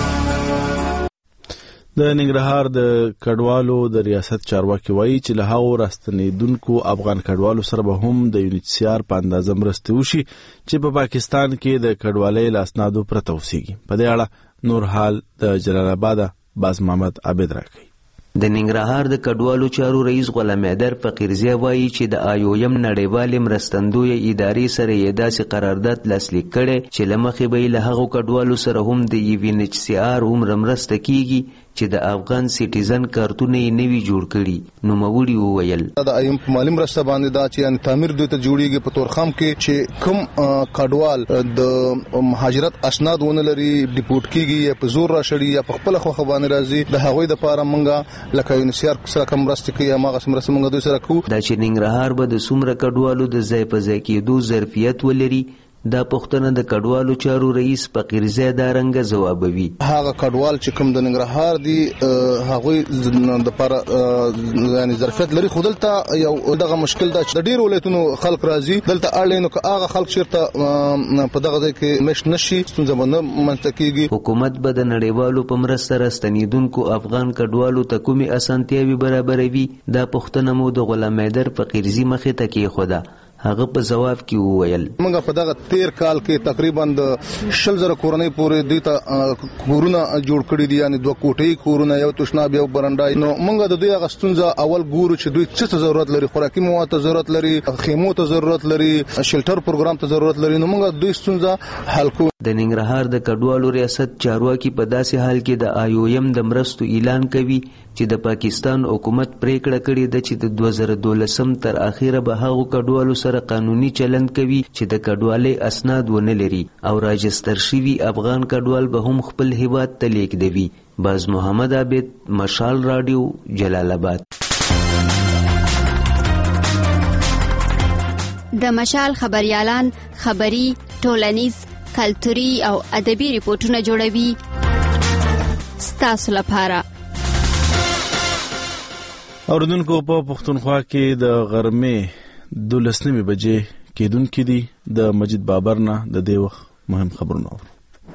د ننګرهار د کډوالو د ریاست چارواکي وایي چې له هغو راستنیدونکو افغان کډوالو سره به هم د یونیسیار په اندازه مرستې وشي چې په پاکستان کې د کډوالۍ له اسنادو پرته اوسېږي. په دې اړه نور حال د جلال آباد باز محمد عابد راکړي. د ننګرهار د کډوالو چارو رئیس غلام حیدر فقیرزی وایي چې د آیویم نړیوالې مرستندوی ادارې سره یې داسې قرارداد لاسلیک کړی چې له مخې به یې له هغو کډوالو سره هم د UNHCR هومره مرسته کیږي چې د افغان سیټیزن کارتونه یې نوي جوړ کړي. نوموړي وویل د آیوم په مالي مرسته باندې دا چې تعمیر دوی ته جوړیږي په تورخم کې چې کوم کډوال د مهاجرت اسناد ونه لري ډیپورټ کیږي یا په زور راشړي یا په خپل خو باندې راځي د هغوی د لپاره مونږه لکه یونیسیار سره کوم مرسته کوي هغه مرسته مونږ دوی سره کوو. دا چې ننګرهار به د څومره کډوالو د ځای په ځای کېدو ظرفیت ولري دا پښتنه د کډوالو چارو رئیس فقیرزی دا رنګ جوابوي. هغه کډوال چې کوم د ننګرهار دي هغه د پر یعنی ظرفیت لري خودلته یو دغه مشکل دا چې ډیر ولایتونو خلک راځي دلته اړینو که هغه خلک چیرته په دغه ځای کې مش نشي ستونزه باندې منځکیږي. حکومت به د نړیوالو په مرسته راستنیدونکو افغان کډوالو ته کومي اسانتیاوي برابروي دا پښتنه مو د غلام حیدر فقیرزی مخې ته کې خدا هغه په جواب کې وویل موږ په دغه 13 کال کې تقریبا د 100,000 کورنۍ پورې دوی ته کورونه جوړ کړي دي یعنی 2 کوټې کورونه یو تشناب یو برنډای. نو موږ د دوی هغه ستونزه اول ګورو چې دوی څه ضرورت لري، خوراکي مواد ته ضرورت لري، خیمو ته ضرورت لري، شلټر پروګرام ته ضرورت لري. نو موږ دوی ستونزه حل کوو. د ننګرهار د کډوالو ریاست چارواکي په داسې حال کې د آیویم د مرستو اعلان کوي چې د پاکستان حکومت پریکړه کړې ده چې د 2012 تر اخیره به هغو کډوالو سره قانوني چلند کوي چې د کډوالۍ اسناد ونه لري او راجستر شوي افغان کډوال به هم خپل هیواد ته لیږدوي. باز محمد عابد مشال رادیو جلال آباد. د مشال خبريالان خبري، ټولنیز، کلتوري او ادبي ریپورتونه جوړوي ستاسو لپاره. اوردونکو په پښتونخوا کې د غرمې 12 بجې کېدونکې دي. د مجید بابر نه د دې وخت مهم خبرونه اورو.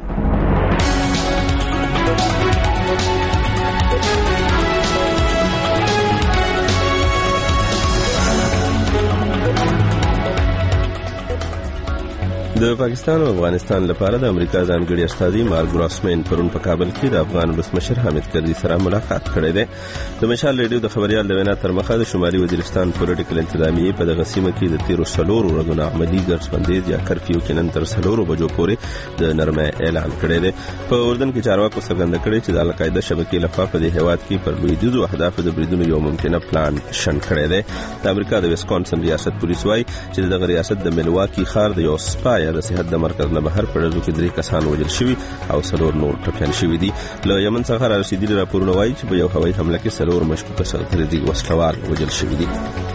د پاکستان او افغانستان لپاره د امریکا ځانګړي استازي مارک ګراسمین پرون په کابل کې د افغان ولسمشر حامد کرزي سره ملاقات کړی دی. د مشال ریډیو د خبريال د وینا تر مخه د شمالي وزیرستان پولیټیکل انتظامیې په دغه سیمه کې د 13 ورځو عملی ګرځبندیز یا کرفیو کې نن تر 4 بجو پورې د نرمه اعلان کړی دی. په اردن کې چارواکو څرګنده کړې چې د القاعده شبکې لخوا په دې هیواد کې پر لویدیځو اهدافو د بریدونو یو ممکنه پلان شن کړی دی. د امریکا د ویسکونسن ریاست پولیس وايي چې دغه ریاست د ملواکی ښار د یو سپای د صحت د مرکز نه بهر په ډزو کې 3 کسان وژل شوي او 4 نور ټپیان شوي دي. له یمن څخه رسیدلي راپورونه وايي چې په یو هوایي حمله کې 4 مشکوکه سرتیري وسلوال وژل شوي دي.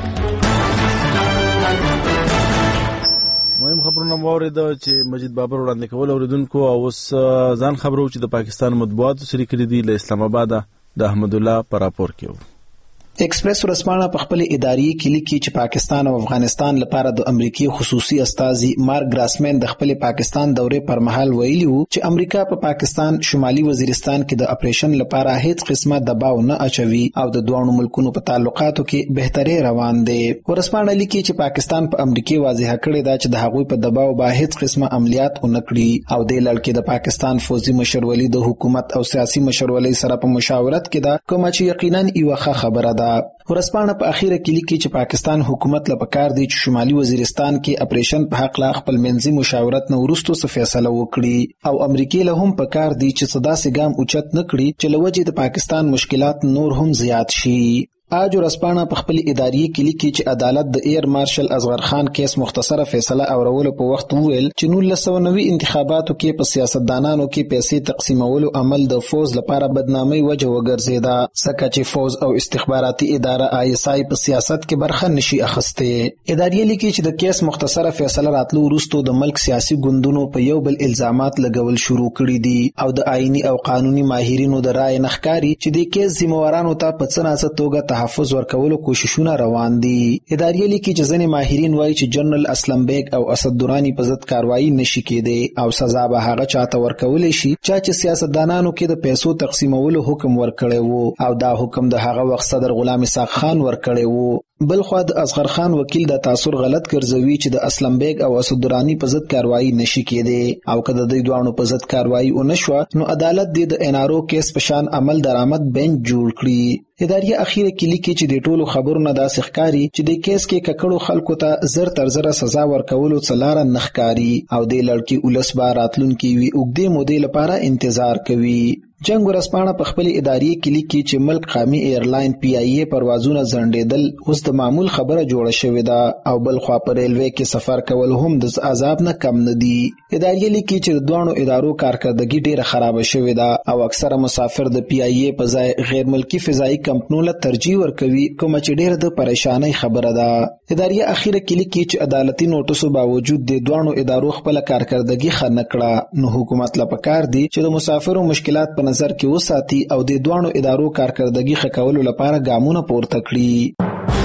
مهم خبرونه واورید چې مجید بابر وړاندې کول اوریدونکو. او اوس ځان خبرو چې د پاکستان مطبوعاتو سری کړی دي له اسلام آباد د احمد الله پر راپور کې. ایکسپریس ورسپانه په خپل اداري کې لیکي چې پاکستان او افغانستان لپاره د امریکای خصوصي استازي مارک ګراسمین د خپل پاکستان دورې پر مهال ویلي وو چې امریکا په پاکستان شمالي وزیرستان کې د اپریشن لپاره هیڅ قسمه دباو نه اچوي او د دوه ملکونو په تعلقاتو کې بهتري روان دي. ورسپانه لیکي چې پاکستان په امریکای واضح کړی دا چې د هغوی په دباو به هیڅ قسمه عملیات ونکړي او د لړ کې د پاکستان فوزي مشرولي د حکومت او سیاسي مشرولي سره په مشاورت کې دا کوم چې یقینا یو ښه خبره ده. ورسپانه په اخیره کې لیکي چې پاکستان حکومت له پکار دی چې شمالي وزیرستان کې اپریشن په حق لا خپل منځي مشاورت نه وروسته څه فیصله وکړي او امریکای له هم پکار دی چې صدا سي ګام اوچت نکړي چې لوجه د پاکستان مشکلات نور هم زیات شي. آج ورسپانه په خپل اداري کې لیکي چې عدالت د ایر مارشل اصغر خان کیس مختصره فیصله اورولو په وخت وویل چې 1990 انتخاباتو کې په سیاستدانانو کې پیسې تقسیمولو عمل د فوز لپاره بدنامي وجه وګرځیدا ځکه چې فوز او استخباراتي اداره ISI په سیاست کې برخه نشي اخسته. اداري لیکي چې د کیس مختصره فیصله راتلو وروسته د ملک سیاسي ګوندونو په یو بل الزامات لګول شروع کړي دي او د آئینی او قانوني ماهرینو د رائے نخکاری چې د کیس ذمہوارانو ته په څنګه توګه تحفظ ورکولو کوششونه روان دي. اداري لیکي چې ځینې ماهرین وایي چې جنرال اسلم بیگ او اسد درانی په ضد کاروایی نشي کېدی او سزا به هغه چاته ورکول شي چې سیاستدانانو کې د پیسو تقسیمولو حکم ورکړی وو او دا حکم د هغه وخت صدر غلام اسحاق خان ورکړی وو. بلخوا د اصغر خان وکیل د تاثر غلط ګرځوي چې د اسلم بیگ او اسد درانی په ضد کاروایی نشي کېدی او کله د دوی په ضد کاروایی ونشو نو عدالت د انارو کیس په شان عمل درآمد بنچ جوړ کړي. اداري اخیره کې لیکي چې د ټولو خبرونو د ښکاری چې د کیس کې ککړو خلکو ته زر تر زر سزا ورکولو څلاره نخکاری او د لړکی ولس باراتلون کې وی وګدې مودې لپاره انتظار کوي. جنگ ورسپانه په خپل اداري کې لیکي چې ملک قومي ایرلاین PIA پروازونه ځنډېدل اوس د معمول خبره جوړه شوې ده او بل خوا په ریلوي کې سفر کول هم د عذاب نه کم نه دي. اداري لیکي چې د دوه ادارو کارکردګي ډیره خراب شوې ده او اکثره مسافر د PIA په ځای غیر ملکی فضائي کمپنیو له ترجیح ورکوي کوم چې ډیره د پریشانی خبره ده. اداري اخیره کې لیکي چې عدالتي نوټسو باوجود د دوه ادارو خپل کارکردګي ښه نه کړه نو حکومت لا پکار دی چې د مسافرو مشکلات په نظر کې وساتي او د دوه ادارو کارکردګي ښه کولو لپاره ګامونه پورته کړي.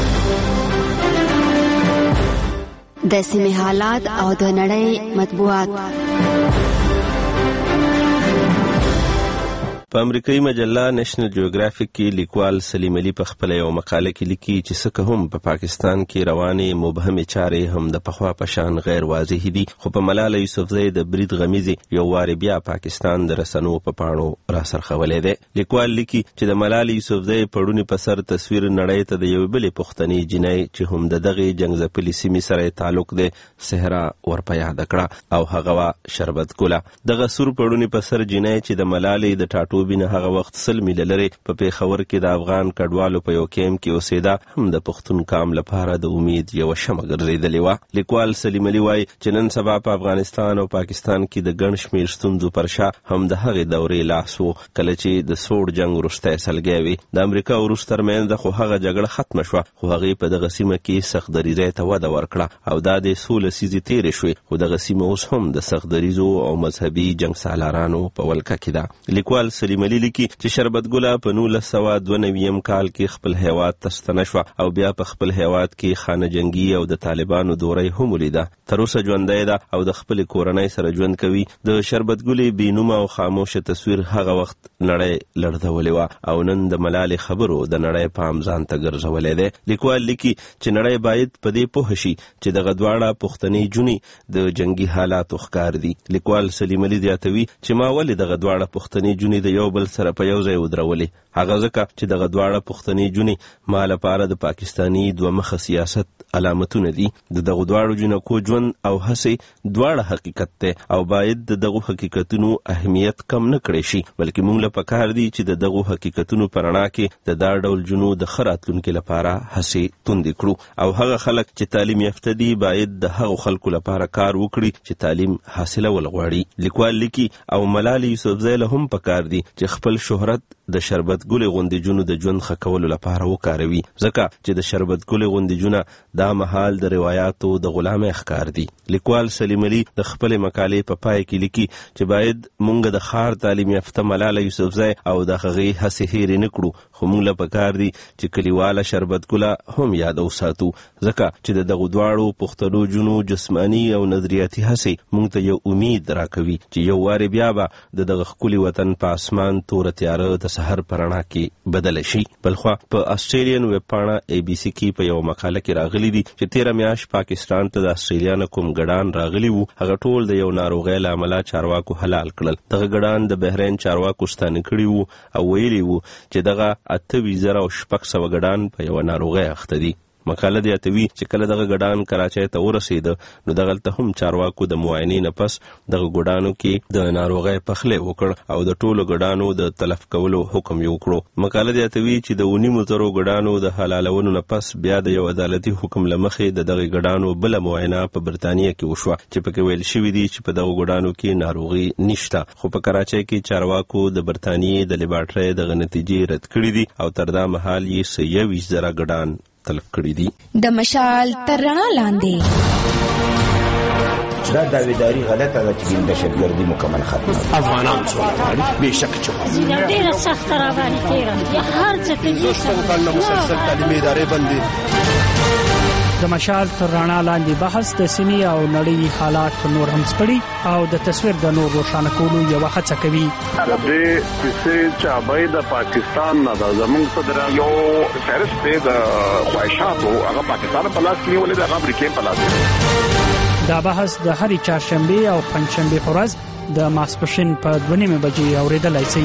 د سیمې حالات او د نړۍ مطبوعات. په امریکایي مجله نېشنل جیوګرافیک کې لیکوال سلیم علي په خپل یو مقاله کې لیکي چې څه هم په پاکستان کې روانې مبهمې چارې هم د پخوا په شان غیر واضح دي خو په ملاله یوسفزۍ د برید غمیزې یو واري بیا پاکستان د رسنو په پاڼو را سرخولې ده. لیکوال لیکي چې د ملاله یوسفزۍ پړونی په سر تصویر نړۍ ته د یو بل پښتني جنۍ چې هم د دغه جنگ ځپلي سیمې سره تعلق ده صحرا ورپه یاد کړه او هغه وا شربت ګله. دغه سور پړونی په سر جنۍ چې د ملاله د ټاټو لومړیتوب نه هغه وخت 100 میله لري په پیښور کې د افغان کډوالو په یو کیمپ کې اوسېده هم د پښتون قام لپاره د امید یو شمع ګرځېدلې وه. لیکوال سلیم علي وایي چې نن سبا په افغانستان او پاکستان کې د ګڼ شمېر ستونزو پر شا هم د هغې دورې لاس و کله چې د سوړ جنګ وروستی سلګی وي. د امریکا او روس ترمنځ خو هغه جګړه ختمه شوه خو هغې په دغه سیمه کې سخت دریځۍ ته وده ورکړه او دا د څو لسیزې تېرې شوې خو دغه سیمه اوس هم د سخت دریځو او مذهبي جنګ سالارانو په ولکه کې ده. لیکوال سلیم علي لیکي چې شربت ګله په 1992 کال کې خپل هیواد ته ستنه شوه او بیا په خپل هیواد کې خانه جنګي او د طالبانو دوره هم ولیده. تر اوسه ژوندی ده او د خپلې کورنۍ سره ژوند کوي. د شربت ګلې بېنومه او خاموشه تصویر هغه وخت نړۍ لړزولې وه او نن د ملالې خبرو د نړۍ پام ځان ته ګرځولی دی. لیکوال لیکي چې نړۍ باید په دې پوه شي چې دغه دواړه پښتنې جونې د جنګي حالاتو ښکار دي. لیکوال سلیم علي زیاتوي چې ما ولې دغه دواړه پښتنې جونې د یو بل سره په یو ځای ودرولې. هغه ځکه چې دغه دواړه پښتنې جونې ما لپاره د پاکستاني دوه مخه سیاست علامتونه دي. د دغه دواړو جنکو ژوند او هڅې دواړه حقیقت دی او باید د دغو حقیقتونو اهمیت کم نه کړی شي بلکې موږ له پکار دي چې د دغو حقیقتونو په رڼا کې د دا ډول جنو د ښه راتلونکي لپاره هڅې توندې کړو او هغه خلک چې تعلیم یافته دي باید د هغو خلکو لپاره کار وکړي چې تعلیم حاصلول غواړي. لیکوال لیکي او ملالۍ یوسفزۍ له هم پکار دي چې خپل شهرت د شربت ګلې غوندې جونو د ژوند ښه کولو لپاره وکاروي ځکه چې د شربت ګلې غوندې جونه دا مهال د روایاتو د غلامۍ ښکار دي. لیکوال سلیم علي د خپلې مقالې په پای کې لیکي چې باید مونږ د ښار تعلیم یافته ملاله یوسفزۍ او د هغې هڅې هېرې نه کړو خو مونږ له پکار دي چې کلیواله شربت ګله هم یاد وساتو ځکه چې د دغو دواړو پښتنو جونو جسماني او نظریاتي هڅې مونږ ته یو امید راکوي چې یو وارې بیا به د دغه ښکلي وطن په اسمان توره تیاره د سحر په رڼا کې بدله شي. بلخوا په آسټریلین ویب پاڼه ABC کې په یو مقاله کې راغلي دي چې 13 میاشت پاکستان ته د آسټرالیا نه کوم ګډان راغلي وو هغه ټول د یو ناروغۍ له امله چارواکو حلال کړل. دغه ګډان د بحرین چارواکو ستانه کړي وو او ویلي وو چې دغه 28,600 ګډان په یو ناروغۍ اخته دي. مقاله زیاتوي چې کله دغه ګډان کراچۍ ته ورسېده نو دغلته هم چارواکو د معاینې نه پس دغه ګډانو کې د ناروغۍ پخلی وکړ او د ټولو ګډانو د تلف کولو حکم یې وکړو. مقاله زیاتوي چې د 9,000 ګډانو د حلالولو نه پس بیا د یو عدالتي حکم له مخې د دغه ګډانو بله معاینه په برطانیه کې وشوه چې پکې ویل شوي دي چې په دغه ګډانو کې ناروغي نشته خو په کراچۍ کې چارواکو د برطانیې د لیبارټرۍ دغه نتیجې رد کړي دي او تر دا مهال یې 21,000 ګډان تلف کړي دي. د مشال تر رڼا لاندې دا داویداری غلطه ده چې د شتګردي مکمل ختمه افغانان څومره بېشک چې ډېره سخته راباندې تېره هر څه ته مسلسل تعلیمي ادارې بندې. د مشال تر رڼا لاندې بحث د سیمې او نړۍ حالات نور هم سپړي او د تصویر د نور روښانه کولو یوه هڅه کوي. د دې کیسې چابۍ د پاکستان نه ده زموږ صدر یو فهرست دی د خواهشاتو هغه پاکستان په لاس کې نیولې ده هغه امریکې په لاس کې. دا بحث د هرې چهارشنبې او پنجشنبې په ورځ د ماسپښین په 2:30 بجې اورېدلی شئ.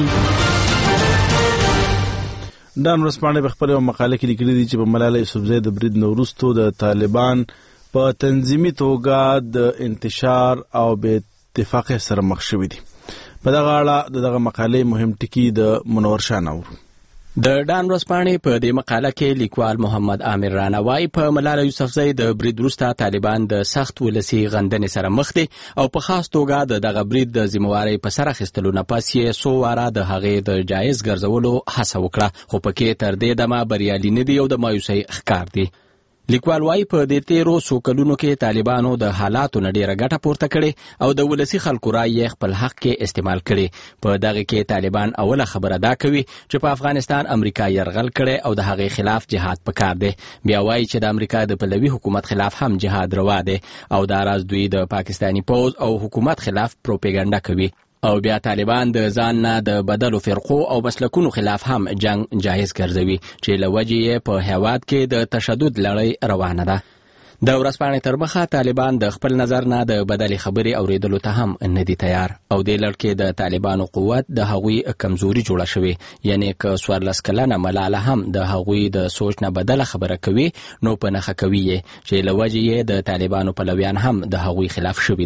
ډان ورځپاڼې په خپل مقاله کې لیکلي دي چې په ملاله یوسفزۍ د برید نه وروسته د طالبان په تنظیمي توګه د انتشار او بې اتفاقۍ سره مخ شوي دي. په دغه اړه دغه مقالې مهم ټکي د منور شاه ناورو. د ډان ورځپاڼې په دې مقاله کې لیکوال محمد عامر رانه وایي په ملاله یوسفزۍ د برید وروسته طالبان د سخت ولسي غندنې سره مخ دي او په خاص توګه د دغه برید د ذمہوارۍ په سر اخیستلو نه پس یې څو واره د هغې د جایز ګرځولو هڅه وکړه خو پکې تر دې دمه بریالي نه دي او د مایوسۍ ښکار دي. لیکوال وايي په دې تیرو څو کلونو کې طالبانو د حالاتو نه ډیره ګټه پورته کړې او د ولسي خلکو رایې خپل حق کې استعمال کړي. په دغه کې طالبان اوله خبره دا کوي چې په افغانستان امریکا یرغل کړي او د هغې خلاف جهاد پکار دی. بیا وايي چې د امریکا د پلوي حکومت خلاف هم جهاد روا دی او دا راز دوی د پاکستاني پوز او حکومت خلاف پروپاګاندا کوي او بیا طالبان د ځان نه د بدلو فرقو او مسلکونو خلاف هم جنگ جایز ګرځوي چې له وجې یې په هیواد کې د تشدد لړۍ روانه ده. د ورځپاڼې تر مخه طالبان د خپل نظر نه د بدلې خبرې اورېدلو ته هم نه دي تیار او دې لړ کې د طالبانو قوت د هغوی کمزوري جوړه شوې یعنی که 14 کلنه ملاله هم د هغوی د سوچ نه بدله خبره کوي نو په نښه کوي چې له وجې یې د طالبانو پلویان هم د هغوی خلاف شوي دي.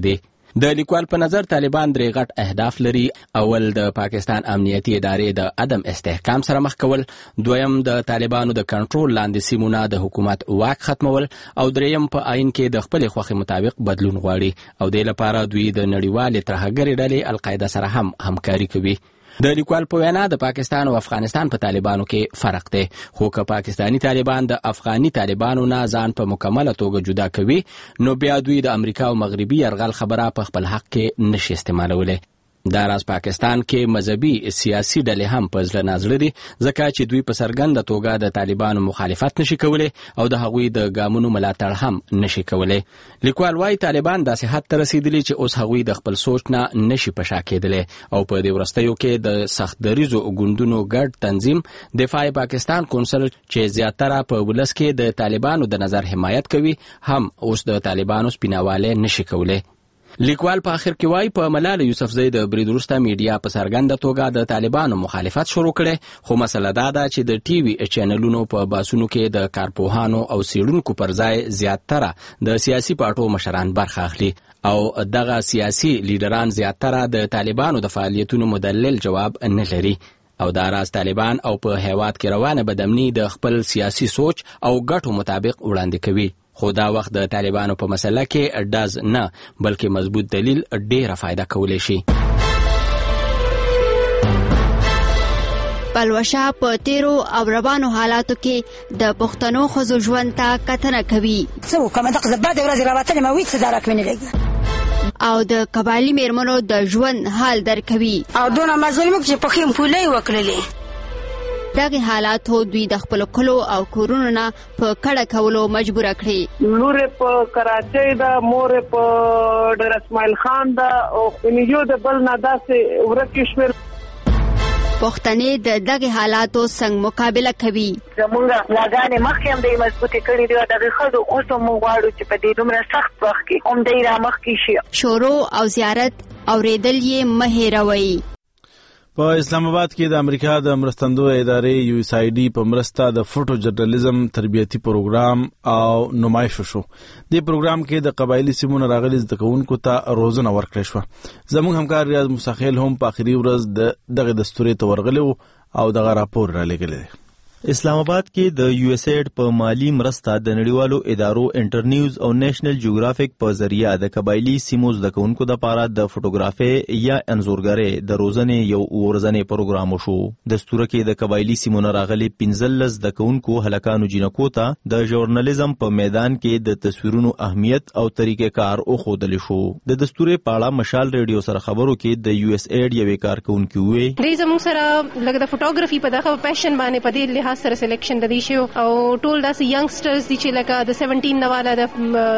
د لیکوال په نظر طالبان درې غټ اهداف لري. اول د پاکستان امنیتي ادارې د عدم استحکام سره مخ کول، دویم د طالبانو د کنټرول لاندې سیمونه د حکومت واک ختمول، او دریم په آئین کې د خپل خوښې مطابق بدلون غواړي او د لپاره دوی د نړیوالې ترهګرې ډلې القاعده سره هم همکاري کوي. د لیکوال په وینا د پاکستان او افغانستان په طالبانو کې فرق دی، خو که پاکستانی طالبان د افغاني طالبانو نه ځان په مکمله توګه جدا کوي نو بیا دوی د امریکا او مغربي یرغل خبره په خپل حق کې نشي استعمالولی. دا راز پاکستان کې مذهبي سیاسي ډلې هم په زړه نازړه دي، ځکه چې دوی په څرګنده توګه د طالبانو مخالفت نشي کولی او د هغوی د ګامونو ملاتړ هم نشي کولی. لیکوال وايي طالبان داسې حد ته رسیدلي چې اوس هغوی د خپل سوچ نه نشي په شا کېدلی او په دې وروستیو کې د سخت دریزو ګوندونو ګډ تنظیم دفاع پاکستان کونسل چې زیاتره په ولس کې د طالبانو د نظر حمایت کوي هم اوس د طالبانو سپیناوالی نشي کولی. لیکوال په اخر کې وايي په ملال یوسفزۍ د برید وروسته میډیا په څرګنده توګه د طالبانو مخالفت شروع کړي، خو مسله دا ده چې د ټي وي چینلونو په باسونو کې د کارپوهانو او څېړونکو پر ځای زیاتره د سیاسي پارټو مشران برخه اخلي او دغه سیاسي لیډران زیاتره د طالبانو د فعالیتونو مدلل جواب نه لري او دا راز طالبان او په هیواد کې روانه بدامني د خپل سیاسي سوچ او ګټو مطابق وړاندې کوي. خو دا وخت د طالبانو په مسله کې ډاز نه بلکې مضبوط دلیل ډیره فایده کولی شي. پلوشه په تیرو او روانو حالاتو کې د پښتنو ښځو ژوند ته کتنه کوي. څه وکړم دغه بعد ورځې راوتلې ما ویڅ څه درک مې نه لګي او د قبایلي میرمنو د ژوند حال درکوي او دونه مظلوم چې په خیم پولې وکړلې. دغه حالاتو دوی د خپل کلو او کورونو نه په کډه کولو مجبور کړي. لور په کراچۍ دا، مور په ډیر اسماعیل خان دا او خنیجو د بل نه داسې ورکې شوې. پښتنې د دغه حالاتو څنګه مقابله کوي؟ زمونږ لاګانې مخکې هم د مضبوطې کړي دي، دغه ښځو اوس هم موږ غواړو چې په دې دومره سخت وخت کې هم دی را مخکې شي. شروع او زیارت اورېدل یې مه هېروئ. په اسلام آباد کې د امریکا د مرستندوی ادارې USAID په مرسته د فوټو جرنالیزم تربیتی پروګرام او نمایش شو. د پروګرام کې د قبایلی سیمونو راغلي زده کوونکو ته روزنه ورکړل شو. زموږ همکار ریاض مساخیل هم په اخري ورځ دغه دستوري ته ورغلی او دغه راپور را لګلی دی. اسلام آباد کې د USAID په مالی مرسته د نړیوالو ادارو انټرنیوز او نېشنل جیوګرافیک په ذریعہ د قبایلی سیمو زده کوونکو لپاره د فوټوګرافي یا انځورګرۍ د روزنې یو ورځنی پروګرام وشو. دستور کې د قبایلی سیمو راغلي 15 زده کوونکو هلکانو جنکو ته د ژورنالیزم په میدان کې د تصویرونو اهمیت او طریقې کار او خودل شو. د دستور په اړه مشال ریډیو سره خبرو کې د USAID یوې کارکونکو وی د زموږ سره لکه د فوټوګرافي په دغه پېشن باندې په دې سره سلیکشن د دې شو او ټول داسې ینګسټرز دي چې لکه د 17 نه والا د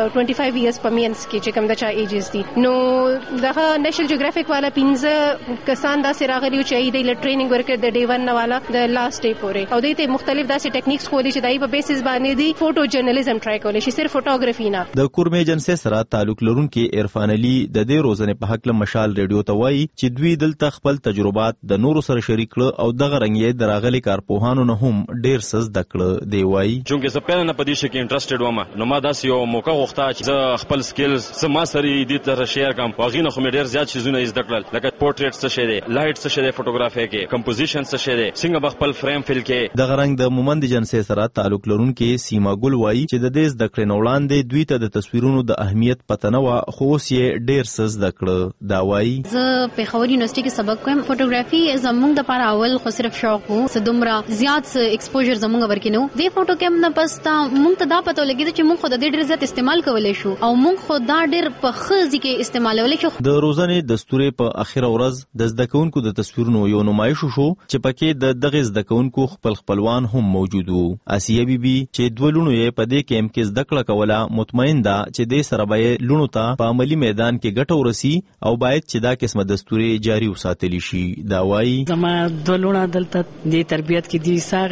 25 ایئرز په مینس کې چې کوم د چا ایجز دي. نو دغه نېشنل جیوګرافیک والا 15 کسان داسې راغلي چې د ټریننګ ورکړ د ډے 1 نه والا د لاست ډے پورې او دې ته مختلف داسې ټیکنیکس خو دي چې دای په بیسس باندې دي فوټو جرنالیزم ټرای کولای شي، صرف فوټوګرافي نه. د کورمې جنسي سره تعلق لرونکي عرفان علي د دې روزنې په حق له مشال ریډیو ته وایي چې دوی دلته خپل تجربات د نورو سره شریک کړ او دغه رنګ د راغلي کارپوهانو نه هم ډیر څه زده کړ. دی وایي چونکه زه پیل نه پدې شي کې انټرېسټډ وم، نو ما داسې یو موقع غوښته چې زه خپل سکلز څه ما سره دې تر شیر کوم. واغې نه خو مې ډیر زیات شیزونه زده کړل، لکه پورټریټ څه شی دی، لایټ څه شی دی، فوټوګرافي کې کمپوزیشن څه شی دی، څنګه خپل فریم فل کې. دغه رنګ د مومند جنسي سره تعلق لرونکي سیما ګل وایي چې د دې زده کړې وړاندې دوی ته د تصویرونو د اهمیت پته نه و، خو اوس یې ډیر څه زده کړ. دا وایي زه په خور یونیورسيټي کې سبق کوم. فوټوګرافي زموږ د لپاره اول خو صرف شوق وو، دومره زیات ایکسپوژر زموږ ورکینو. دې فوټو کې موږ نه پستا موږ ته دا پته لګیږي چې موږ خو د دې ډیر زیات استعمال کولای شو او موږ خو دا ډیر په خزي کې استعمالولای شو. د روزنې دستوري په اخیره ورځ د زده کوونکو د تصویرونو یو نمایش شو چې پکې د دغه زده کوونکو خپلوان هم موجود وو. آسیه بیبي چې دوه لونو یې په دې کیمپ کې زده کړه کوله مطمئن ده چې دې سره به لونو ته په عملی میدان کې ګټه ورسي او باید چې دا قسمه دستوري جاری وساتلی شي. دا وایي زما دوه لونه دلته د تربیت کې دي ساغه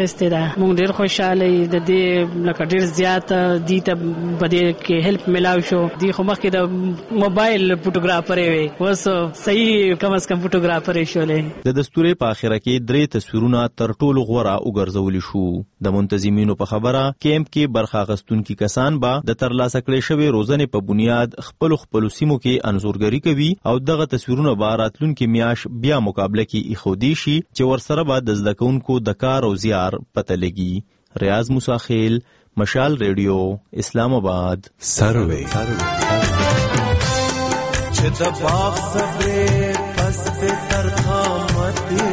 سرپرایز دی موږ ډیر خوشاله د دې لکه ډیر زیات دي ته بده کې هیلپ ملاو شو دی خو مخکې د موبایل فوټوګرافر وي اوس صحیح کم از کم فوټوګرافر شولې د دستورې په اخره کې 3 تصویرونه تر ټولو غوره وګرځول شو د منتظمینو په خبره کیمپ کې برخه اخیستونکي کسان به د ترلاسه کړې شوی روزنې په بنیاد خپل سیمو کې انځورګري کوي او دغه تصویرونه به راتلونکي میاش بیا مقابله کې ایښودي شي چې ورسره به د زده کوونکو د کار او زیار پته لګي ریاض موسی خیل مشال ریډیو اسلام آباد سروے چې د باغ صبرې پس په ترخامته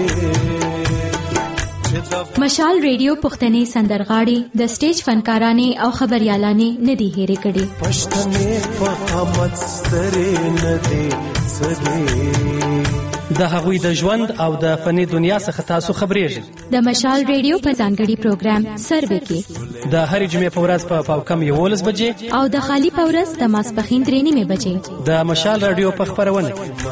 مشال ریډیو پښتني سندرغاړي د سټیج فنکارانه او خبريالانه ندي هېره کړي پښتني په قامت ستري ندي سګي د هغوی د ژوند او د فني دنیا څخه تاسو خبرېږئ د مشال ریډیو په ځانګړي پروګرام سروې کې د هرې جمعې په ورځ په پاوکم 11 بجې او د خالی په ورځ د ماسپښین 3 بجې د مشال رادیو په خبرونه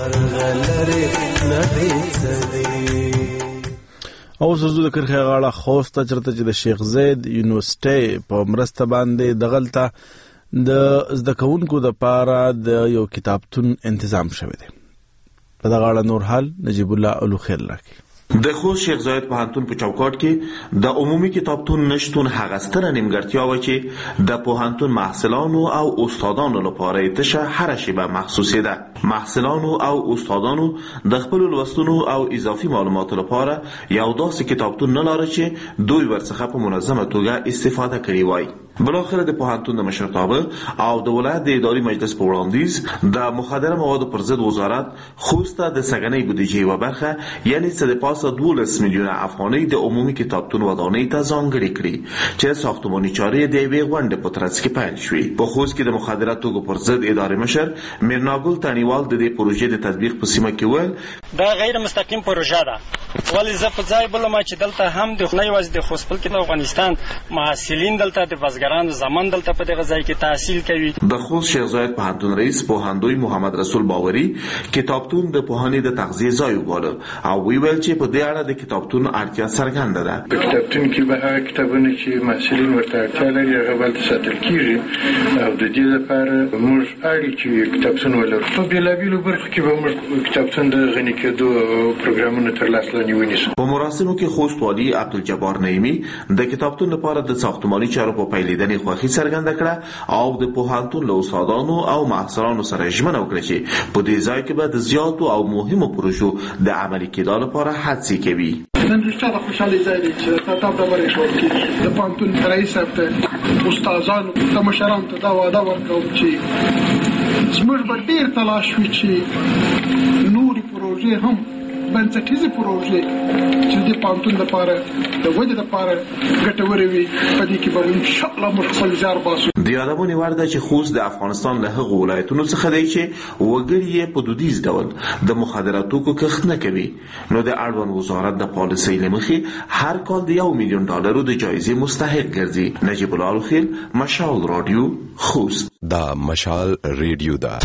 او زه د کرخه غاړه خوسته چرته چې د شیخ زید یونیورسيټي په مرسته باندې دغلطه د زده کوونکو د پاره د یو کتابتون تنظیم شوی دی په دغه اړه نور حال نجیب الله الو خیر راکړي د خوست شیخ زاید پوهنتون په چوکاټ کې د عمومي کتابتون نشتون هغه ستره نیمګړتیا و چې د پوهنتون محصلانو او استادانو لپاره تشه هر شیبه مخصوصي ده محصلانو او استادانو د خپل لوستونو او اضافي معلوماتو لپاره یو داسې کتابتون نه لري چې دوی ورڅخه په منظمه توګه استفاده کړي وای بلاخره د پوهنتون د مشرتابه او د ولایت د اداري مجلس په وړاندیز د مخدره موادو پر ضد وزارت خوست د سګنۍ بودیجې و برخه یعنی څه د پاسه 12 میلیون افغانۍ د عمومي کتابتون ودانۍ ته ځانګړې کړې چې ساختماني چارې د یوې غونډې په ترڅ کې پیل شوې په خوست کې د مخدره توکو پر ضد اداري مشر میرناګل تانیوال د دې پروژې د تطبیق په سیمه کې ویل دا غیر مستقیم پروژه ده ولې زه په ځای بل ما چې دلته هم د نه یوازې د خوست بلکې د افغانستان محصلین دلته د بزګرانو زمان دلته په دغه ځای کې تحصیل کوي د خوست شیخ زاید پوهنتون رئیس پوهندوی محمد رسول باوري کتابتون د پوهنې د تغذیه ځای وباله او ویل چې په دې اړه د کتابتون اړتیا څرګنده ده په کتابتون کې به هغه کتابونه چې محصلین ورته اړتیا لري هغه بل ساتل کیږي او د دې لپاره موږ اړ چې کتابتون ولرو په بیلابیلو برخو کې به موږ کتابتون د غني کېدو پروګرامونه تر لاس لاندې ونیسو په مراسمو کې خوست والي عبدالجبار نعیمی د کتابتون لپاره د ساختماني چارو په پیلېدنې خوښي څرګنده کړه او د پوهنتون له استادانو او محصلانو سره ژمنه وکړه چې په دې ځای کې به د زیاتو او مهمو پروژو د عملي کېدو لپاره هڅې کوي نن رښتیا د خوشحالۍ ځای دی چې تاسو ته ورښول کېږي د پوهنتون رئیس صاحب ته استادانو ته مشرانو ته دا وعده ورکوم چې زموږ به ډېر تلاش وي چې نورې پروژې هم بنسټیزه پروژې چې د پوهنتون لپاره د ودې لپاره ګټورې وي په دې کې به ان شاء الله موږ خپل زیار باسو د یادونې وړ ده چې خوست د افغانستان له هغو ولایتونو څخه دی چې وګړي یې په دودیز ډول د مخدره توکو کښت نه کوي نو د اړوند وزارت د پالیسۍ له مخې هر کال د $1 میلیون د جایزې مستحق ګرځي نجیب الله الخیل مشال رادیو خوست دا مشال ریډیو دا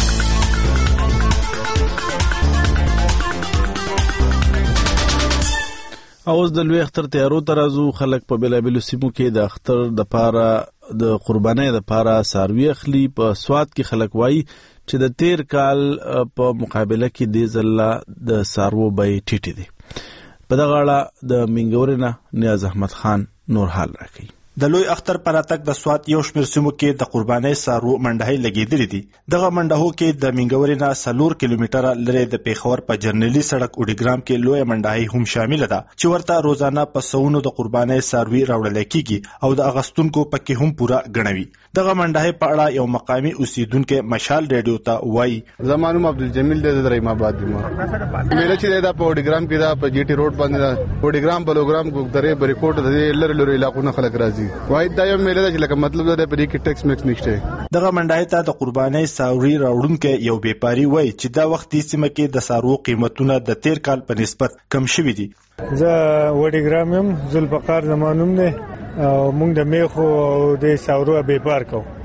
اوس د لوی اختر تیارو ترازو خلک په بلابلو سیمو کې د اختر د پاره د قربانۍ د پاره ساروي اخلي په سواد کې خلک وایي چې د تیر کال په مقابله کې د زله د سارو بې ټیټې دي په دغه اړه د منګورنه نیاز احمد خان نور حال راکړي د لوی اختر پر اتک د سواد یو شمیر سیمو کې د قربانۍ سارو منډهي لګیدلې دي دغه منډهو کې د منګورې نه 4 کیلومتره لري د پیښور په جرنلي سړک اوډیګرام کې لوی منډهي هم شامل ده چې ورته روزانه په سونو د قربانۍ ساروي راوړل کیږي او د اغستونکو پکې هم پورا غنوي دغه منډهي په اړه یو مقامي اوسیدونکو مشال ریډیو ته وایي زمانو عبدالجمیل د دریم آباد دی مېله چې دا په اوډیګرام کې دا په جی ټي روډ باندې اوډیګرام بلوګرام ګوګدرې بریکوټ د لری علاقو نه خلک راځي وايي دا یو میله ده چې لکه مطلب دا په دې کې ټیکس میکس نشته دغه منډای ته د قربانۍ ساوري راوړونکو یو بیپاری وایي چې دا وخت د سیمه کې د سارو قیمتونه د تیر کال په نسبت کم شوي دي زه وډیګرام يم ذوالفقار زمانوم نه او موږ د میخو او د ساورو بیپار کوو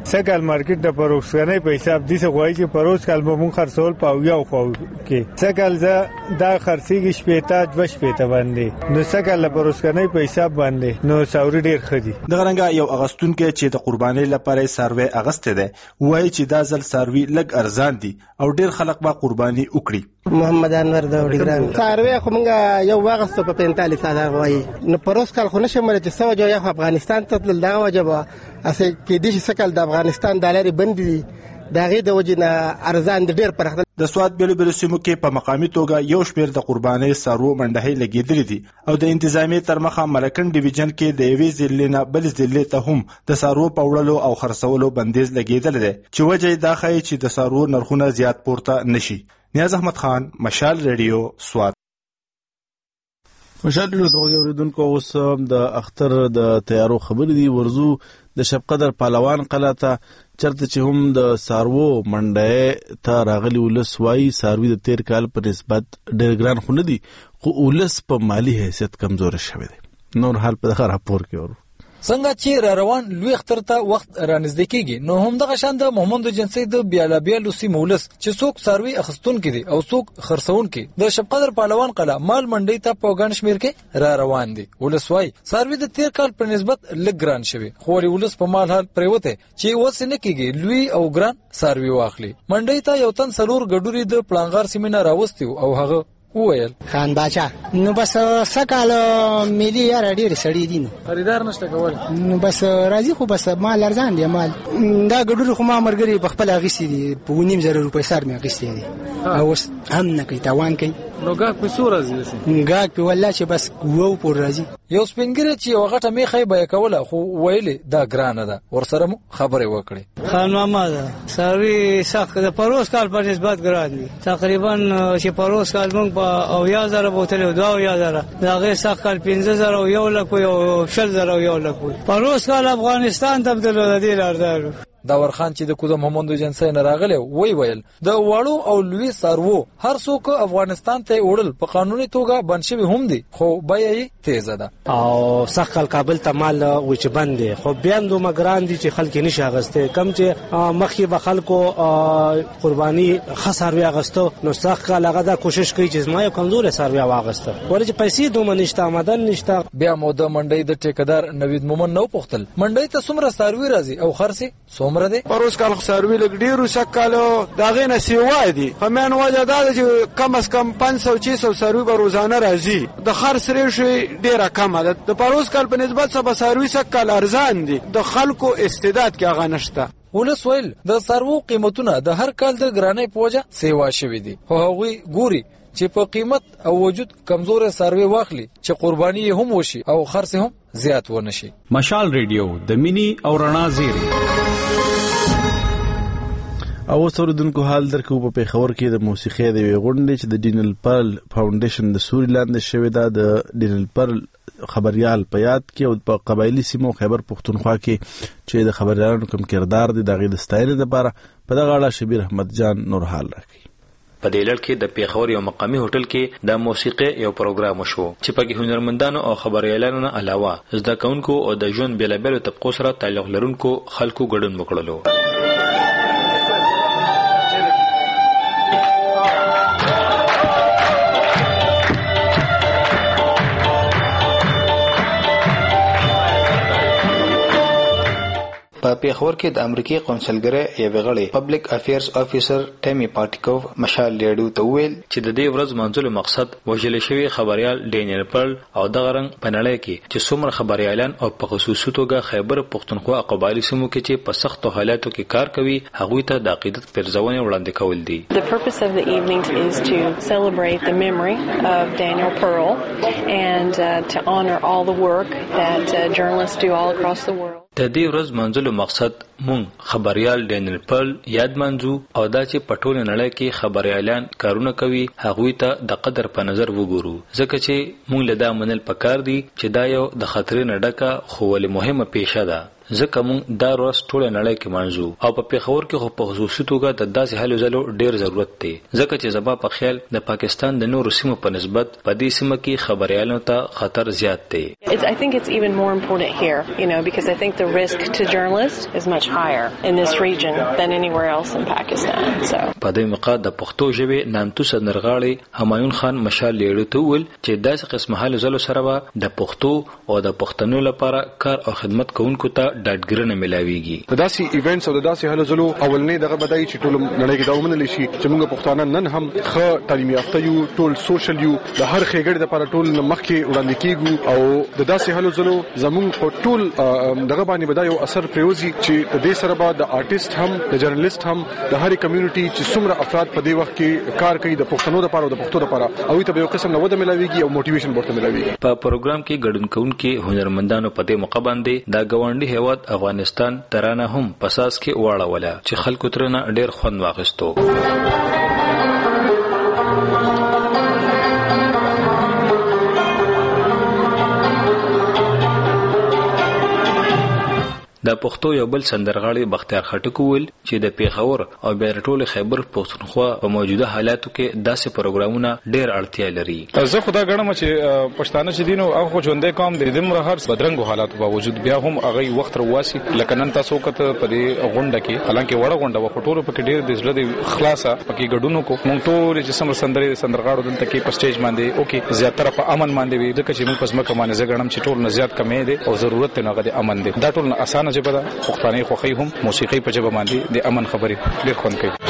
سکل مارکیټ د پروسکنۍ په حساب دي څه غواړي چې پروس کال به مونږ خرڅول پاو یو خو کې سکل دا خرڅيږي شپېته دوه شپېته باندې نو سکل د پروسکنۍ په حساب باندې نو ساوري ډیر خدي د غرنګا یو اغستون کې چې د قربانۍ لپاره سروي اغسته ده وایي چې دا ځل سروي لګ ارزان دي او ډیر خلک به قرباني وکړي محمد انور د وډګرام سروي خو مونږ یو واغسته په 45000 وایي نو پروس کال خو نشه مړ چې سو جو یو افغانستان ته تل دا وجبه اسه کې دي سکل د افغانستان ډالر بند دي داغه د وجنه ارزان ډیر پرخه د سواد بیلو سیمو کې په مقامي توګه یو شمېر د قربانۍ سارو منډهې لګېدلې دي او د انتظامی تر مخه ملکن ډیویژن کې د یوې ضلع نه بل ضلع ته هم د سارو په وړلو او خرڅولو بندیز لګېدل دي چې وجه دا ښیي چې د سارو نرخونه زیات پورته نشي. نیاز احمد خان، مشال ریډیو، سواد. مشال ریډیو د اوریدونکو اوس د اختر د تیارو خبرې دي. ورزو د شب قدر پهلوان قلعه ته چرته چې هم د سارو منډه ته راغلي ولس وایي ساروي د تیر کال په نسبت ډېر ګران خو نه دي خو ولس په مالی حیثیت کمزور شوی دی. نور حال په دغه راپور کې ورو څنګه چې را روان لوی اختر ته وخت رانږدې کیږي نو هم دغه شان د محمد جنسي د بیالابیالو سیمو ولس چې څوک ساروي اخستون کې دي او څوک خرڅون کې د شب قدر پهلوان قلعه مال منډي ته په ګڼ شمیر کې را روان دي. ولس وایي ساروي د تیر کال په نسبت لږ ګران شوی خو ولس په مال حال پریوته چې اوس نه کیږي لوی او ګران ساروي واخلي. منډي ته یو تن سلور ګډوري د پلانغار سیمه راوستي او هغه وویل خان باچا نو بس سکال ملي یار ډیر سړی دي خریدار نشته کول نو بس راځي خو بس مال ارزان دی مال دا ګډور خو ما مرګري په خپل غسي دي په 9,000 روپۍ سر مې غسي دي او هم نه کوي تاوان کوي نو ګاک په سور راځي ګاک په والله چې بس وو پر راځي. یو سپینګری چې یو غټه میخه به کوله خو ویلې دا ګرانه ده ورسره مو خبرې وکړې. خان محمد ساروي سخت د پروس کال په نسبت ګران دي تقریبا چې پروس کال مونږ او 1000 بوتل او 2000 دا غیر سخت کال 15000 او 1 لک او 10000 او 1 لک پروس کال افغانستان تبدل ودی لاردار. داور خان چې د کوزه محمد جنسي نه راغله ویل د واړو او لوی سارو هر څوک افغانستان ته وړل په قانوني توګه بنشوي هم دي خو بیه تیز ده او سخت کابل ته مال و چې بند دي خو بیان دوه مګران دي چې خلک نشه غسته کم چې مخکې به خلکو قرباني خساروي غستو نو سخت هغه دا کوشش کوي چې ما یو کمزور ساروي واغسته ورته پیسې دوه نشته آمدن نشته. بیا مو د منډي د ټیکدار نوید مومن نو پختل منډي ته څومره ساروي راځي او خرڅي پروس کال ساروي لګ ډیرو سکالو داغه نه سیوا دي فمن وجه دا چې کم از کم 500-600 ساروي به روزانه راځي د خرڅ ریشي ډیره کم ده. د پروس کال په نسبت سبا ساروي سکال ارزان دي د خلکو استعداد کې هغه نشته. ولس ویل د سارو قیمتونه د هر کال د ګرانۍ په وجه سیوا شوي دي خو هغوی ګوري چې په قیمت او وجود کمزور ساروي واخلي چې قرباني هم وشي او خرڅ هم زیات ونشي. مشال ریډیو د مینی او رڼا زیری او اوسوردونکو حال درکو په پیښور کې د موسیقي د غونډې چې د ډینل پرل فاونډیشن د سوري لاندې شوې ده د ډینل پرل خبريال په یاد کې او په قبایلی سیمو خیبر پختونخوا کې چې د خبريالانو کوم کردار دي دغه د ستاینې لپاره په دغه اړه شبیر احمد جان نور حال راکړي. په دې لړ کې د پیښور یو مقامي هوټل کې د موسیقي یو پروګرام شو چې پکې هنرمندانو او خبريالانو نه علاوه زده کوونکو او د ژوند بیلابیلو طبقو سره تعلق لرونکو خلکو ګډون وکړلو. په پیښور کې د امریکای قونسلګرۍ یو غړي پبلک افیرز افیسر ټیمی پارټیکوف مشال لیډو ته ویل چې د دې ورځ منځلو مقصد وژل شوی خبريال ډینیل پرل او دغه رنګ په نړۍ کې چې څومره خبريالان او په خصوصي توګه خیبر پختونخوا قبایلی سیمو کې چې په سختو حالاتو کې کار کوي هغوی ته د عقیدت پرځونه وړاندې کول دي. The purpose of the evening is to celebrate the memory of Daniel Pearl and to honor all the work that journalists do all across the world. د دې ورځ منځلو مقصد مونږ خبريال ډینیل پرل یاد منځو او دا چې په ټوله نړۍ کې خبريالان کارونه کوي هغوی ته د قدر په نظر وګورو ځکه چې مونږ له دا منل پکار دي چې دا یو د خطرې نه ډکه خو ولې مهمه پیښه ده ځکه موږ دا ورځ ټوله نړۍ کې مانځو او په پیښور کې خو په خصوصي توګه د داسې هلو ځلو ډیر ضرورت دی ځکه چې زما په خیال د پاکستان د نورو سیمو په نسبت په دې سیمه کې خبريالانو ته خطر زیات دی. I think it's even more important here, because I think the risk to journalists is much higher in this region than anywhere else in Pakistan. So په دې موقع د پښتو ژبې نامتو سندرغاړي همایون خان مشال لیړو ته ویل چې داسې قسمه هلو ځلو سره به د پښتو او د پښتنو لپاره کار او خدمت کوونکو ته ډاډګرنه ملاويږي. د داسې ایونټس او د داسې هلو ځلو اولنې دغه بدای چې ټول نړۍ کې دا ومنل شي چې موږ پښتانه نن هم ښه تعلیم یافته یو، ټول سوشل یو، د هر خېګړې لپاره ټول مخکې وړاندې کیږو او د داسې هلو ځلو زموږ په ټول دغه باندې بدای یو اثر پریوزي چې د دې سره به د آرټیست هم د جرنالست هم د هرې کمیونټي چې څومره افراد په دې وخت کې کار کوي د پښتنو لپاره او د پښتو لپاره او ته یو قسم نو د ملاويږي او موټیویشن ورته ملاويږي. په پروګرام کې ګډون کوونکي هنرمندانو په دې موقع باندې د ګاونډي هیواد افغانستان ترانه هم پساس کې واړوله چې خلکو ترنه ډېر خوند واخیستو. د پښتو یو بل سندرغاړي بختیار خټک ویل چې د پیښور او بیا ټول خیبر پښتونخوا په موجوده حالاتو کې داسې پروګرامونه ډېر اړتیا لري. زه خدا غواړم چې پښتانه چې دینو هغه ژوندې قوم د دې مرهر بدرنګ حالات باوجود بیا هم هغه وخت رواسي لکه نن تاسو کته په دې غونډه کې حالانکه وړه غونډه و ټولو په کې ډېر د زړه د خلاصه پکې ګډونو کو مونږ ټول چې سم سندرغاړو دلته کې په سټیج باندې اوکې زیاتره په امن باندې وي ځکه چې موږ پس مکه باندې زګړم چې ټول نه زیات کمې دي او ضرورت نه غدي امن دي دا ټول نه اسانه جبه ده پښتانه خوخی هم موسیقي په جبه باندې د امن خبرې ډېر خوند کوي.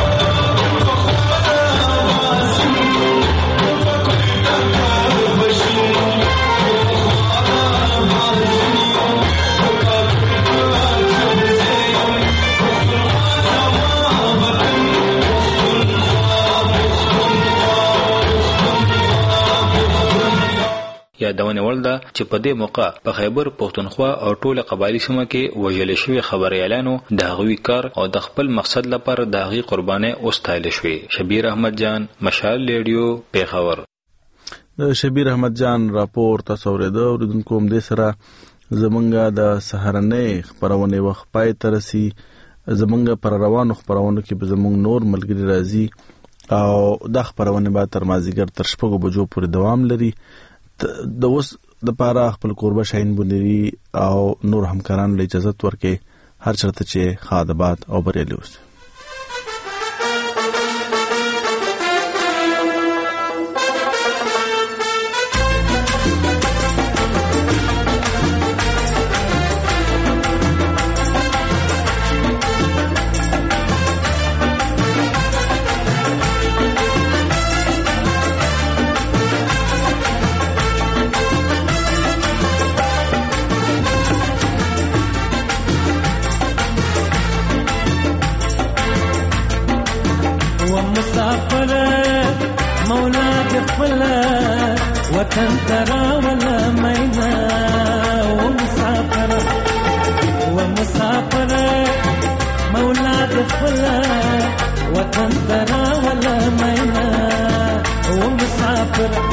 یادونه ولدا چې په دې موقع په خیبر پښتونخوا او ټوله قبایلی سیمه کې وژل شوی خبريالانو د هغوی کار او د خپل مقصد لپاره د هغوی قرباني اوستایل شوی. شبیر احمد جان، مشال ریډیو، پیښور. شبیر احمد جان راپور تاسو ورته اوریدونکو هم دې سره زمونږه د سهارنۍ خبرونه وخت پای ترسي زمونږه پر روانو خبرونه کې به زمونږ نور ملګری راځي او د خبرونه به تر مازیګر تر شپږو بجو پورې دوام لري. د اوس د پاره خپل قربه شاهین بنيري او نور همکاران له اجازه ورکې هر چرته چې خادمات او بریالي اوسه. وطن ترى ولا مينا ومسافر مولاد فلا وطن ترى ولا مينا ومسافر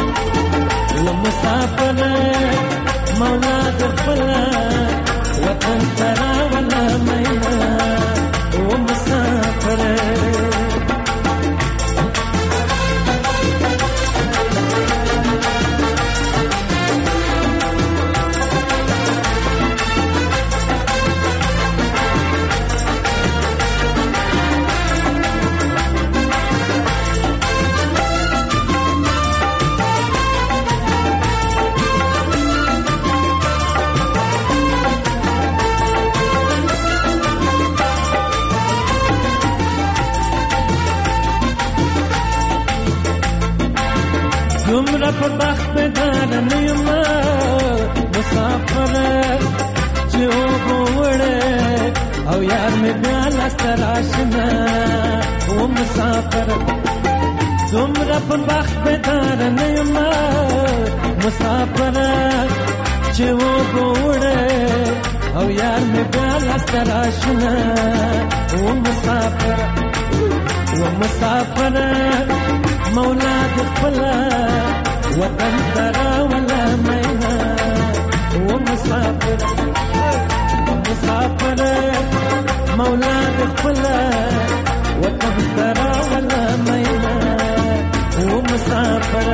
مولاد فلا وطن ترى ولا مينا ومسافر په بخت بدان نیما مسافر چې وګوره او یار مې بیا لاستر آشنا و مسافر دومره په بخت بدان نیما مسافر چې وګوره او یار مې بیا لاستر آشنا و مسافر مولا دخلا وطن ترى ولا مينا ومسافر مسافر مولا د خپل وطن ترا ولا مینا و مسافر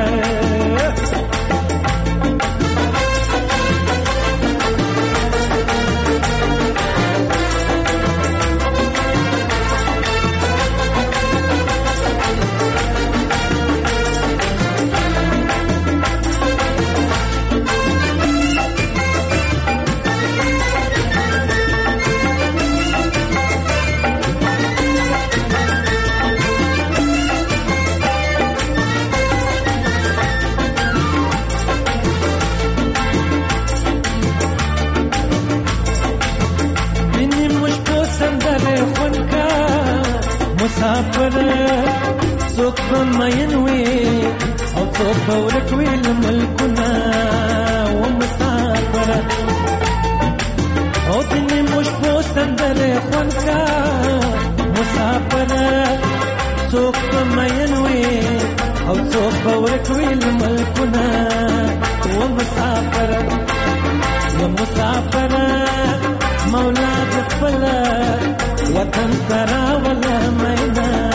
مسافر څوک به مین وي او څوک به ورک وي له ملکونه و مسافر او دنې موږ په سندرې خوند کا مسافر څوک به مین وي او څوک به ورک وي له ملکونه و مسافر مولا د خپل وطن ترا ولا مینا